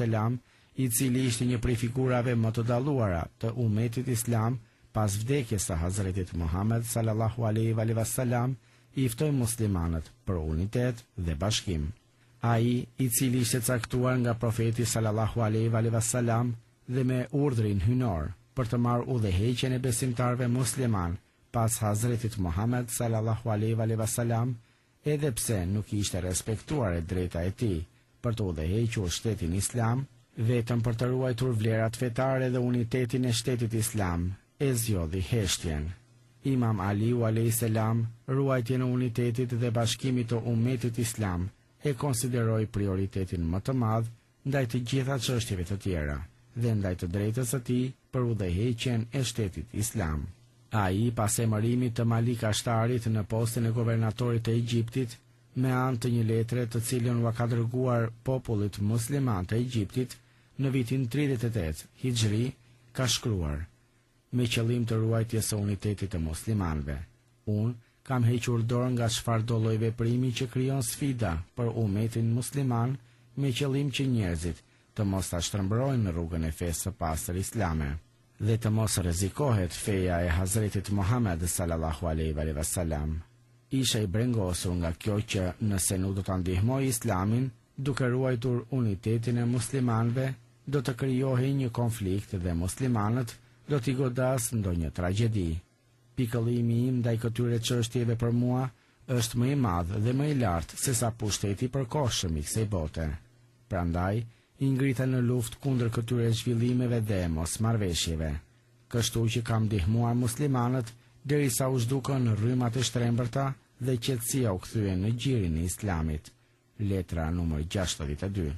i cili ishte një prej figurave më të dalluara të umetit islam pas vdekjes së Hazretit Muhammed sallallahu alaihi wasallam, i ftoi muslimanët për unitet dhe bashkim. Ai, i cili ishte caktuar nga profeti sallallahu alaihi wasallam dhe me urdhrin hynor për të marrë udhëheqjen e besimtarëve musliman pas Hazretit Muhammed sallallahu alaihi wasallam, edhe pse nuk ishte respektuar e drejta e tij për të udhëhequr shtetin islam, vetëm për të ruajtur vlerat fetare dhe unitetin e shtetit islam, e zgjodhi heshtjen. Imam Aliu a.s. ruajtjen e unitetit dhe bashkimit të umetit islam e konsideroi prioritetin më të madh ndaj të gjitha çështjeve të tjera dhe ndaj të drejtës së tij për udhëheqjen e shtetit islam. Ai, pas emërimit të Malik Ashtarit në postën e guvernatorit të Egjiptit, me anë të një letre të cilën ua ka dërguar popullit musliman të Egjiptit në vitin 38 Hijri, ka shkruar: me qëllim të ruajtjes së unitetit të muslimanëve, unë kam hequr dorë nga çfarëdo lloj veprimi që krijon sfida për umetin musliman, me qëllim që njerëzit të mos ta shtrembrojnë në rrugën e fesë së pastër islame dhe të mos rrezikohet feja e Hazretit Muhammed sallallahu alaihi wasallam. Isha i brengosur nga kjo që nëse nuk do ta ndihmoj islamin duke ruajtur unitetin e muslimanëve, do të krijohej një konflikt dhe muslimanët do t'i godas ndonjë tragjedi. Pikëllimi im ndaj këtyre çështjeve për mua është më i madh dhe më i lartë se sa pushteti përkohshëm i kësaj bote. Prandaj, i ngrita në luftë kundër këtyre zhvillimeve dhe mosmarrveshjeve. Kështu që kam ndihmuar muslimanët derisa u zhdukën rrymat e shtrembërta dhe qetësia u kthye në gjirin e islamit. Letra numër 62.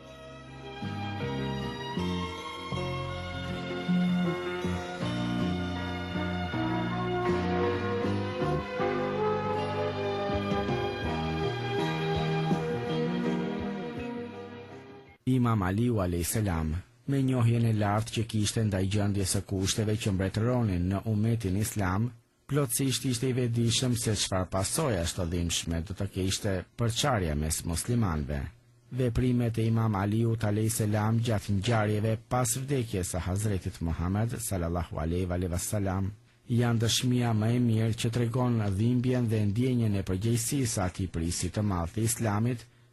Imam Aliu a.s. me njohjen e lartë që kishte ndaj gjendjes së kushteve që mbretëronin në umetin islam, plotësisht ishte i vetëdijshëm se çfarë pasojë të dhimbshme do të kishte përçarja mes muslimanëve. Veprimet e Imam Aliut a.s. gjatë ngjarjeve pas vdekjes së Hazretit Muhammed sallallahu alaihi wasallam janë dëshmia më e mirë që tregon dhimbjen dhe ndjenjen e përgjegjësisë së atij prisi të madh të islamit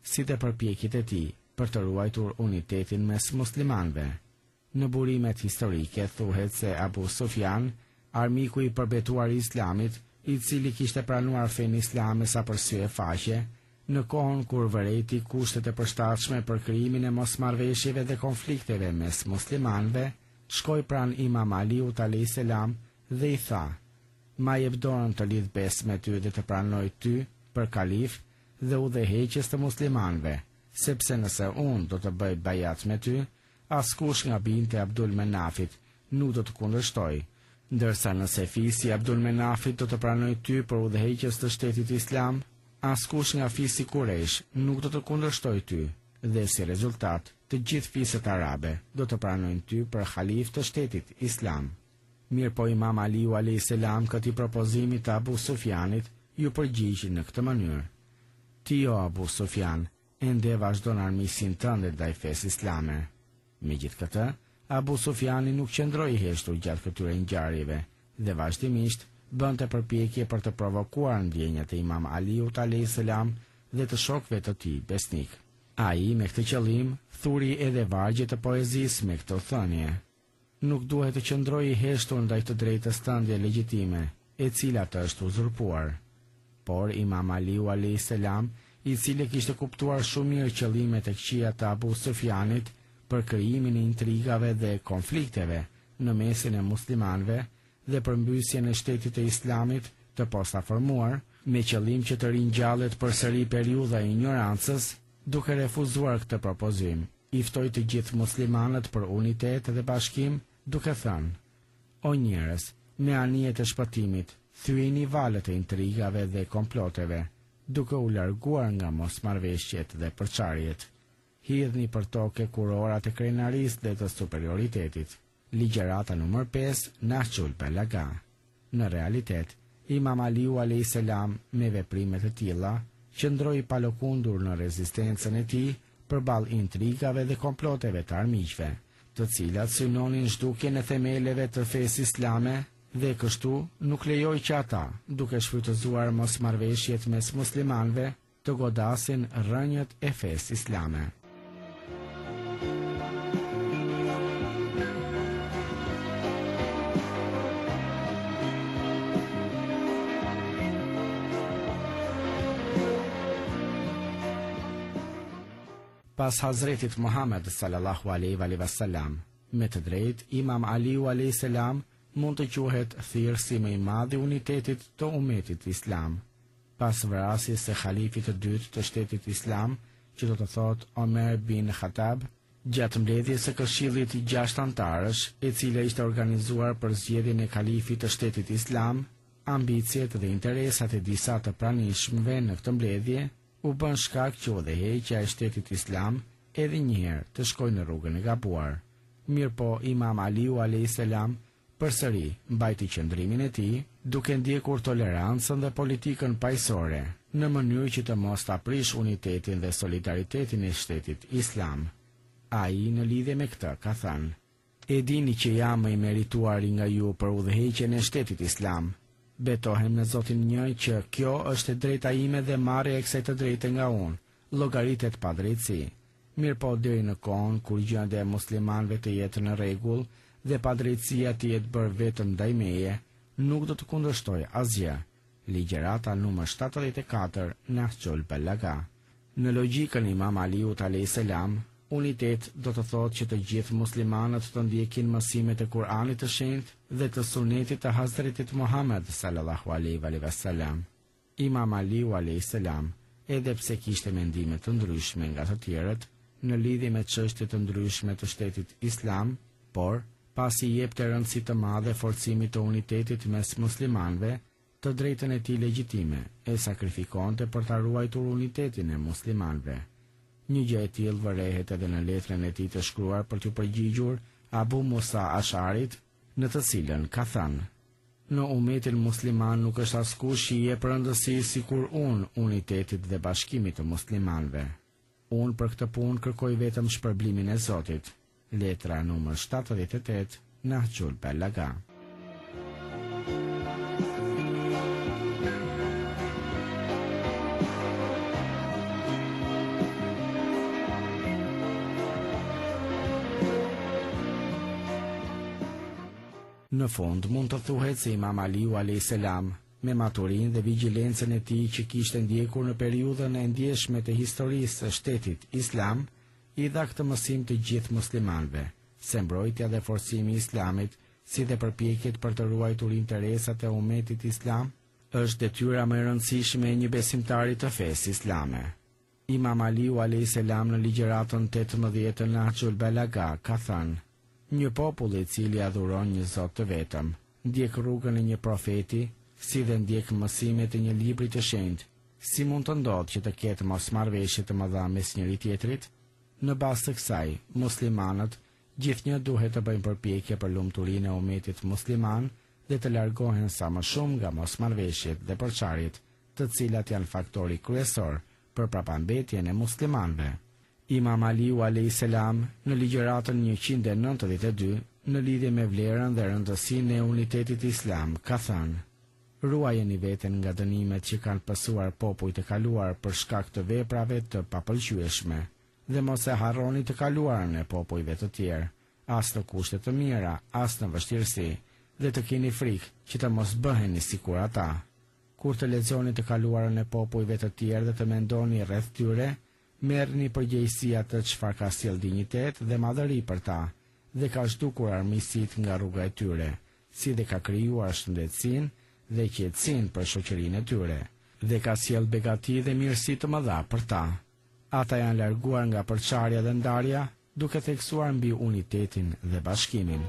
si dhe përpjekjet e tij për të ruajtur unitetin mes muslimanëve. Në burimet historike thuhet se Abu Sufjan, armiku i përbetuar i Islamit, i cili kishte pranuar fenë islame sa për sy e faqe, në kohën kur vëreti kushtet e përshtatshme për krijimin e mosmarrveshjeve dhe konflikteve mes muslimanëve, shkoi pranë Imam Aliut alayhis salam dhe i tha: "Ma jep dorën të lidh besë me ty dhe të pranoj ty për kalif dhe udhëheqës të muslimanëve, sepse nëse unë do të bëj bajat me ty, askush nga binte Abdul Menafit nuk do të kundërshtoj, ndërsa nëse fisi Abdul Menafit do të pranoj ty për udhëheqës të shtetit islam, askush nga fisi Quraysh nuk do të kundërshtoj ty, dhe si rezultat, të gjithë fiset arabe do të pranojnë ty për khalif të shtetit islam." Mirë po Imam Aliu alayhis salam këtij propozimi të Abu Sufjanit ju përgjigji në këtë mënyrë: "Ti o Abu Sufjan, ende vazhdon armiqsinë tënde ndaj fesë islame." Megjithatë, Abu Sufjani nuk qëndroi i heshtur gjatë këtyre ngjarjeve dhe vazhdimisht bënte përpjekje për të provokuar ndjenjat e Imam Aliut alayhis salam dhe të shokëve të tij besnik. Ai me këtë qëllim thuri edhe vargje të poezisë me këtë thënie: "Nuk duhet të qëndroj i heshtur ndaj të drejtës tënde legjitime, e cila të është uzurpuar." Por Imam Aliu alayhis salam, i cili kishte kuptuar shumë mirë qëllimet e këqija të Abu Sufjanit për krijimin e intrigave dhe konflikteve në mesin e muslimanëve dhe përmbysjen e shtetit të Islamit të posaformuar, me qëllim që të ringjallet përsëri periudha e ignorancës, duke refuzuar këtë propozim, i ftoi të gjithë muslimanët për unitet dhe bashkim, duke thënë: "O njerëz, me anije të shpëtimit, thyeni valët e intrigave dhe komploteve, duke u larguar nga mosmarrveshjet dhe përçarjet. Hidhni për tokë kurorat e krenarisë dhe të superioritetit." Ligjërata numër 5, Nahjul Balaga. Në realitet, Imam Aliu alayhis salam me veprimet e tilla qëndroi pa lëkundur në rezistencën e tij përballë intrigave dhe komploteve të armiqve, të cilat synonin zhdukjen e themeleve të fesë islame dhe kështu nuk lejoi që ata, duke shfrytëzuar mosmarrveshjet mes muslimanëve, të godasin rrënjët e fesë islame. Pas Hazretit Muhammed sallallahu alaihi wasallam, me të drejtë Imam Aliu alayhis salam mund të quhet thirrësi më i madh i unitetit të umetit islam. Pas vrasjes së halifit të dytë të shtetit islam, që do të thotë Omer bin Khattab, gjatë mbledhjes së këshillit 6 antarësh, e cila ishte organizuar për zgjedhjen e halifit të shtetit islam, ambicjet dhe interesat e disa të pranishmëve në këtë mbledhje u bën shkak që udhëheqja e shtetit islam edhe një herë të shkojë në rrugën e gabuar. Mirëpo Imam Aliu alayhis salam përsëri mbajti qëndrimin e tij, duke ndjekur tolerancën dhe politikën paqësore, në mënyrë që të mos ta prish unitetin dhe solidaritetin e shtetit islam. Ai në lidhje me këtë ka thënë: "E dini që jam më i merituari nga ju për udhëheqjen e shtetit islam. Betohem në Zotin një që kjo është e drejta ime dhe marrja e kësaj të drejte nga unë, llogaritet pa drejtësi. Mirëpo deri në kohën kur gjendja e muslimanëve të jetë në rregull dhe pa drejtësia të jetë bërë vetëm ndaj meje, nuk do të kundërshtoj asgjë." Ligjërata numër 74, Nahjul Balaga. Në logjikën e Imam Aliut alayhis salam, unitet do të thotë që të gjithë muslimanët të ndjekin mësimet e Kur'anit të shenjtë dhe të sunetit të Hazretit Muhammed sallallahu alaihi wasallam. Imam Aliu alayhis salam, edhe pse kishte mendime të ndryshme nga të tjerët në lidhje me çështje të ndryshme të shtetit islam, por pasi i jepte rëndësi të madhe forcimit të unitetit mes muslimanëve, të drejtën e tij legjitime e sakrifikonte për ta ruajtur unitetin e muslimanëve. Një gjë e tillë vërehet edhe në letrën e tij të shkruar për t'u përgjigjur Abu Musa Asharit, në të cilën ka thënë: "Në umetin musliman nuk është askush që i jep rëndësi sikur unë unitetit dhe bashkimit të muslimanëve. Unë për këtë punë kërkoj vetëm shpërblimin e Zotit." Letra numër 78, Nahjul Balaga. Në fund, mund të thuhet se Imam Aliu a.s. me maturinë dhe vigjilencën e tij që kishte ndjekur në periudhën e ndjeshme të historisë së shtetit islam, i dha këtë mësim të gjithë muslimanëve, se mbrojtja dhe forcimi i islamit, si dhe përpjekjet për të ruajtur interesat e umetit islam, është detyra më e rëndësishme e një besimtari të fesë islame. Imam Aliu a.s. në ligjëratën 18 të Nahjul Balaga ka thënë: një popull i cili adhuron një Zot të vetëm, ndjek rrugën e një profeti, si dhe ndjek mësimet e një libri të shenjtë, si mund të ndodhë që të ketë mosmarrveshje të mëdha mes njëri tjetrit? Në bazë të kësaj, muslimanët gjithnjë duhet të bëjnë përpjekje për lumturinë e umetit musliman dhe të largohen sa më shumë nga mosmarrveshjet dhe përçarjet, të cilat janë faktori kryesor për prapambetjen e muslimanëve. Imam Aliu a.s. në ligjëratën 192 në lidhje me vlerën dhe rëndësinë e unitetit islam ka thënë: ruajeni veten nga dënimet që kanë pësuar popujt e kaluar për shkak të veprave të papëlqyeshme, dhe mos e harroni të kaluarën e popujve të tjerë, as në kushte të mira, as në vështirësi, dhe të keni frikë që të mos bëheni sikur ata. Kur të lexoni të kaluarën e popujve të tjerë dhe të mendoni rreth tyre, merrni përgjegjësi atë çfarë ka sjell dinjitet dhe madhëri për ta, dhe ka zhdukur armiqësitë nga rruga e tyre, si dhe ka krijuar shëndetësinë dhe qetësinë për shoqërinë e tyre, dhe ka sjell begati dhe mirësi të mëdha për ta. Ata janë larguar nga përçarja dhe ndarja, duke theksuar mbi unitetin dhe bashkimin.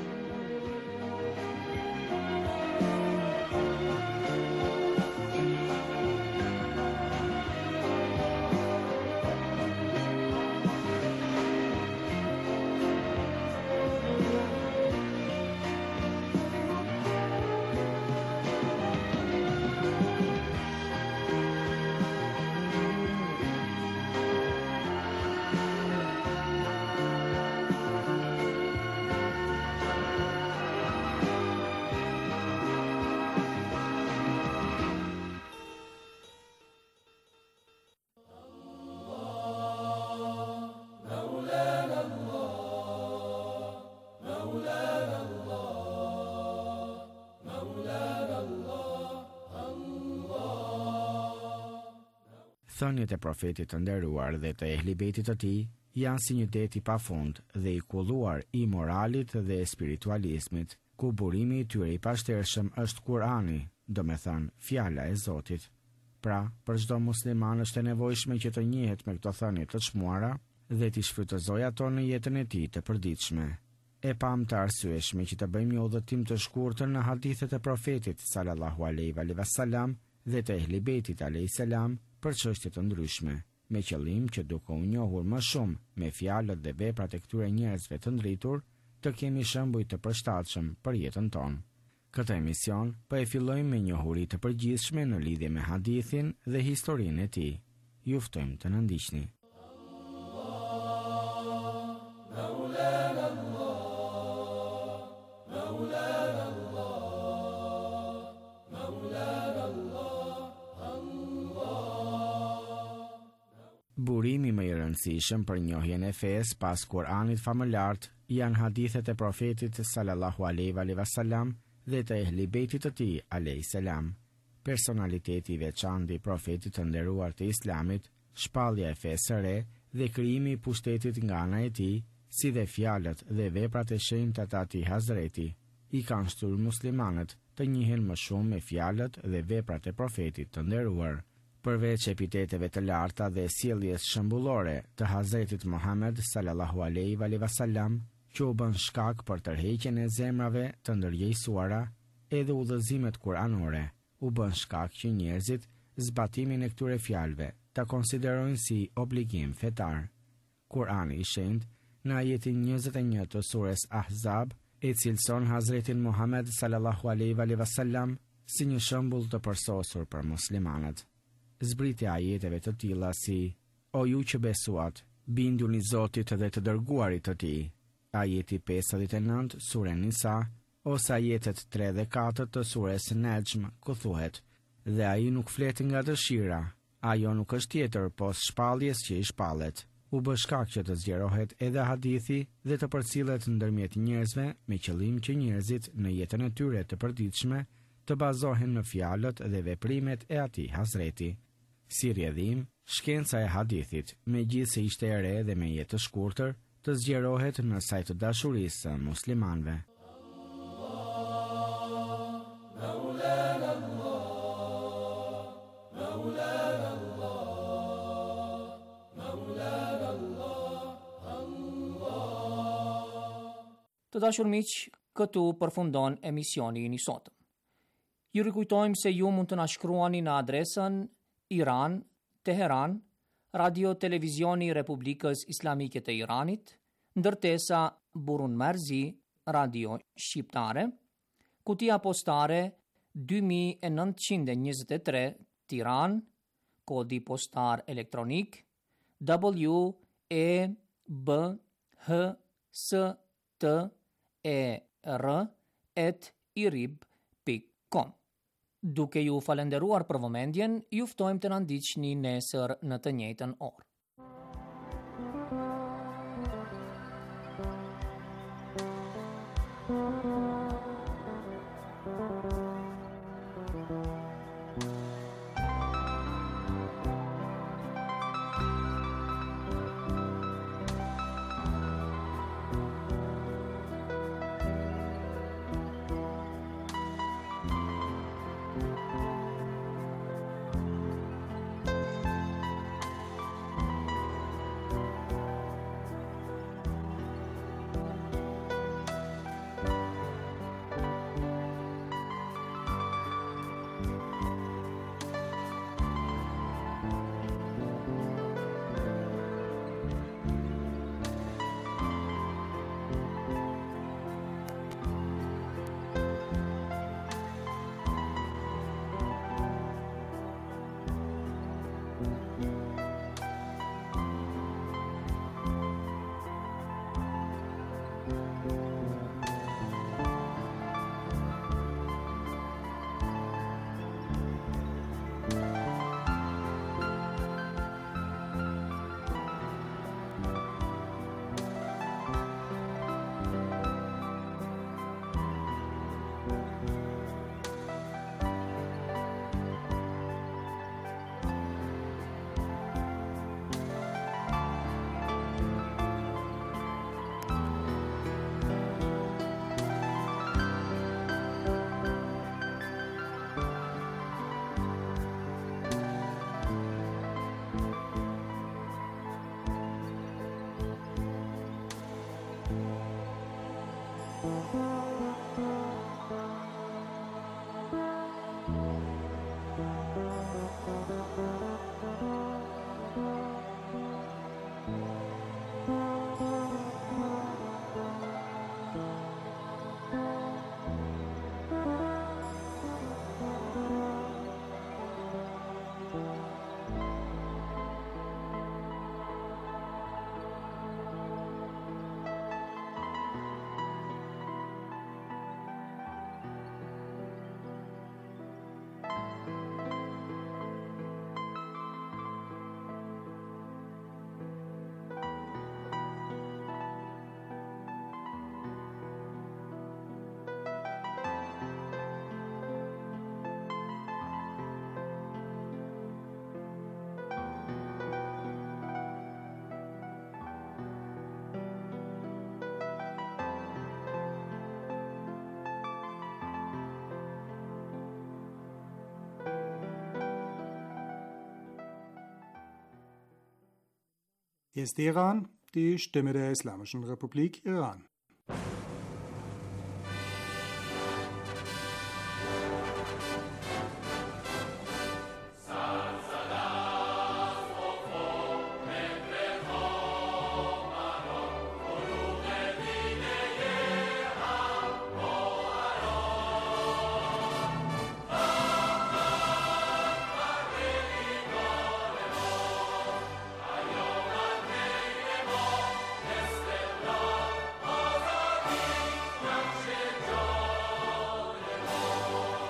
Thënjet e profetit të nderuar dhe të ehlibetit të tij janë si një det i pafund dhe i kulluar i moralit dhe spiritualizmit, ku burimi i tyre i pashtershëm është Kurani, do me thënë fjala e Zotit. Pra, për çdo musliman është e nevojshme që të njihet me këto thënie të çmuara dhe t'i shfrytëzojë ato në jetën e tij të përditshme. E pam të arsyeshme që të bëjmë një udhëtim të shkurtër në hadithet e profetit sallallahu alaihi wasallam dhe të ehlibetit alayhis salam për çështje të ndryshme, me qëllim që duke u njohur më shumë me fjalët dhe veprat e këtyre njerëzve të ndritur, të kemi shembuj të përshtatshëm për jetën tonë. Këtë emision po e fillojmë me njohuri të përgjithshme në lidhje me hadithin dhe historinë e tij. Ju ftojmë të na ndiqni. Burimi më i rëndësishëm për njohjen e fesë pas Kuranit famëlart janë hadithet e profetit sallallahu alaihi wasallam dhe të ehlibetit të tij alayhis salam. Personaliteti i veçantë i profetit të nderuar të Islamit, shpallja e fesë së re dhe krijimi i pushtetit nga ana e tij, si dhe fjalët dhe veprat e shenjta të atij Hazreti, i kanë shtyrë muslimanët të njihen më shumë me fjalët dhe veprat e profetit të nderuar. Përveç epiteteve të larta dhe sjelljes shembullore të Hazretit Muhammed sallallahu alaihi wasallam, që u bën shkak për tërheqjen e zemrave të ndërgjegjësuara, edhe udhëzimet kuranore u bën shkak që njerëzit zbatimin e këtyre fjalëve ta konsiderojnë si obligim fetar. Kurani i shenjtë në ajetin 21 të surës Ahzab e cilëson Hazretin Muhammed sallallahu alaihi wasallam si një shembull të përsosur për muslimanët. Zbritja ajeteve të tilla si: O ju që besuat, binduni Zotit dhe të dërguarit të tij. Ajeti 59 sure Nisa, ose ajetet 3 dhe 4 të surës Najm, ku thuhet: Dhe ai nuk flet nga dëshira, ajo nuk është tjetër pos shpalljes që i shpallet. u bë shkak që të zgjerohet edhe hadithi dhe të përcillet ndërmjet njerëzve me qëllim që njerëzit në jetën e tyre të përditshme të bazohen në fjalët dhe veprimet e atij Hazreti. Si rrjedhim, shkenca e hadithit, megjithse ishte e re dhe me jetë të shkurtër, të zgjerohet në saj të dashurisë së muslimanëve. Të dashur miq, këtu përfundon emisioni i sotëm. Ju rikujtojmë se ju mund të na shkruani në adresën Iran, Teheran, Radio Televizioni i Republikës Islamike të Iranit, ndërtesa Burun Marzi, Radio Shqiptare, kutia postare 2923 Tiran, kodi postar elektronik WEBHSTER@irib.com. Duke ju falenderuar për vëmendjen, ju ftojmë të na ndiqni nesër në të njëjtën orë. Hier ist Iran, die Stimme der Islamischen Republik Iran.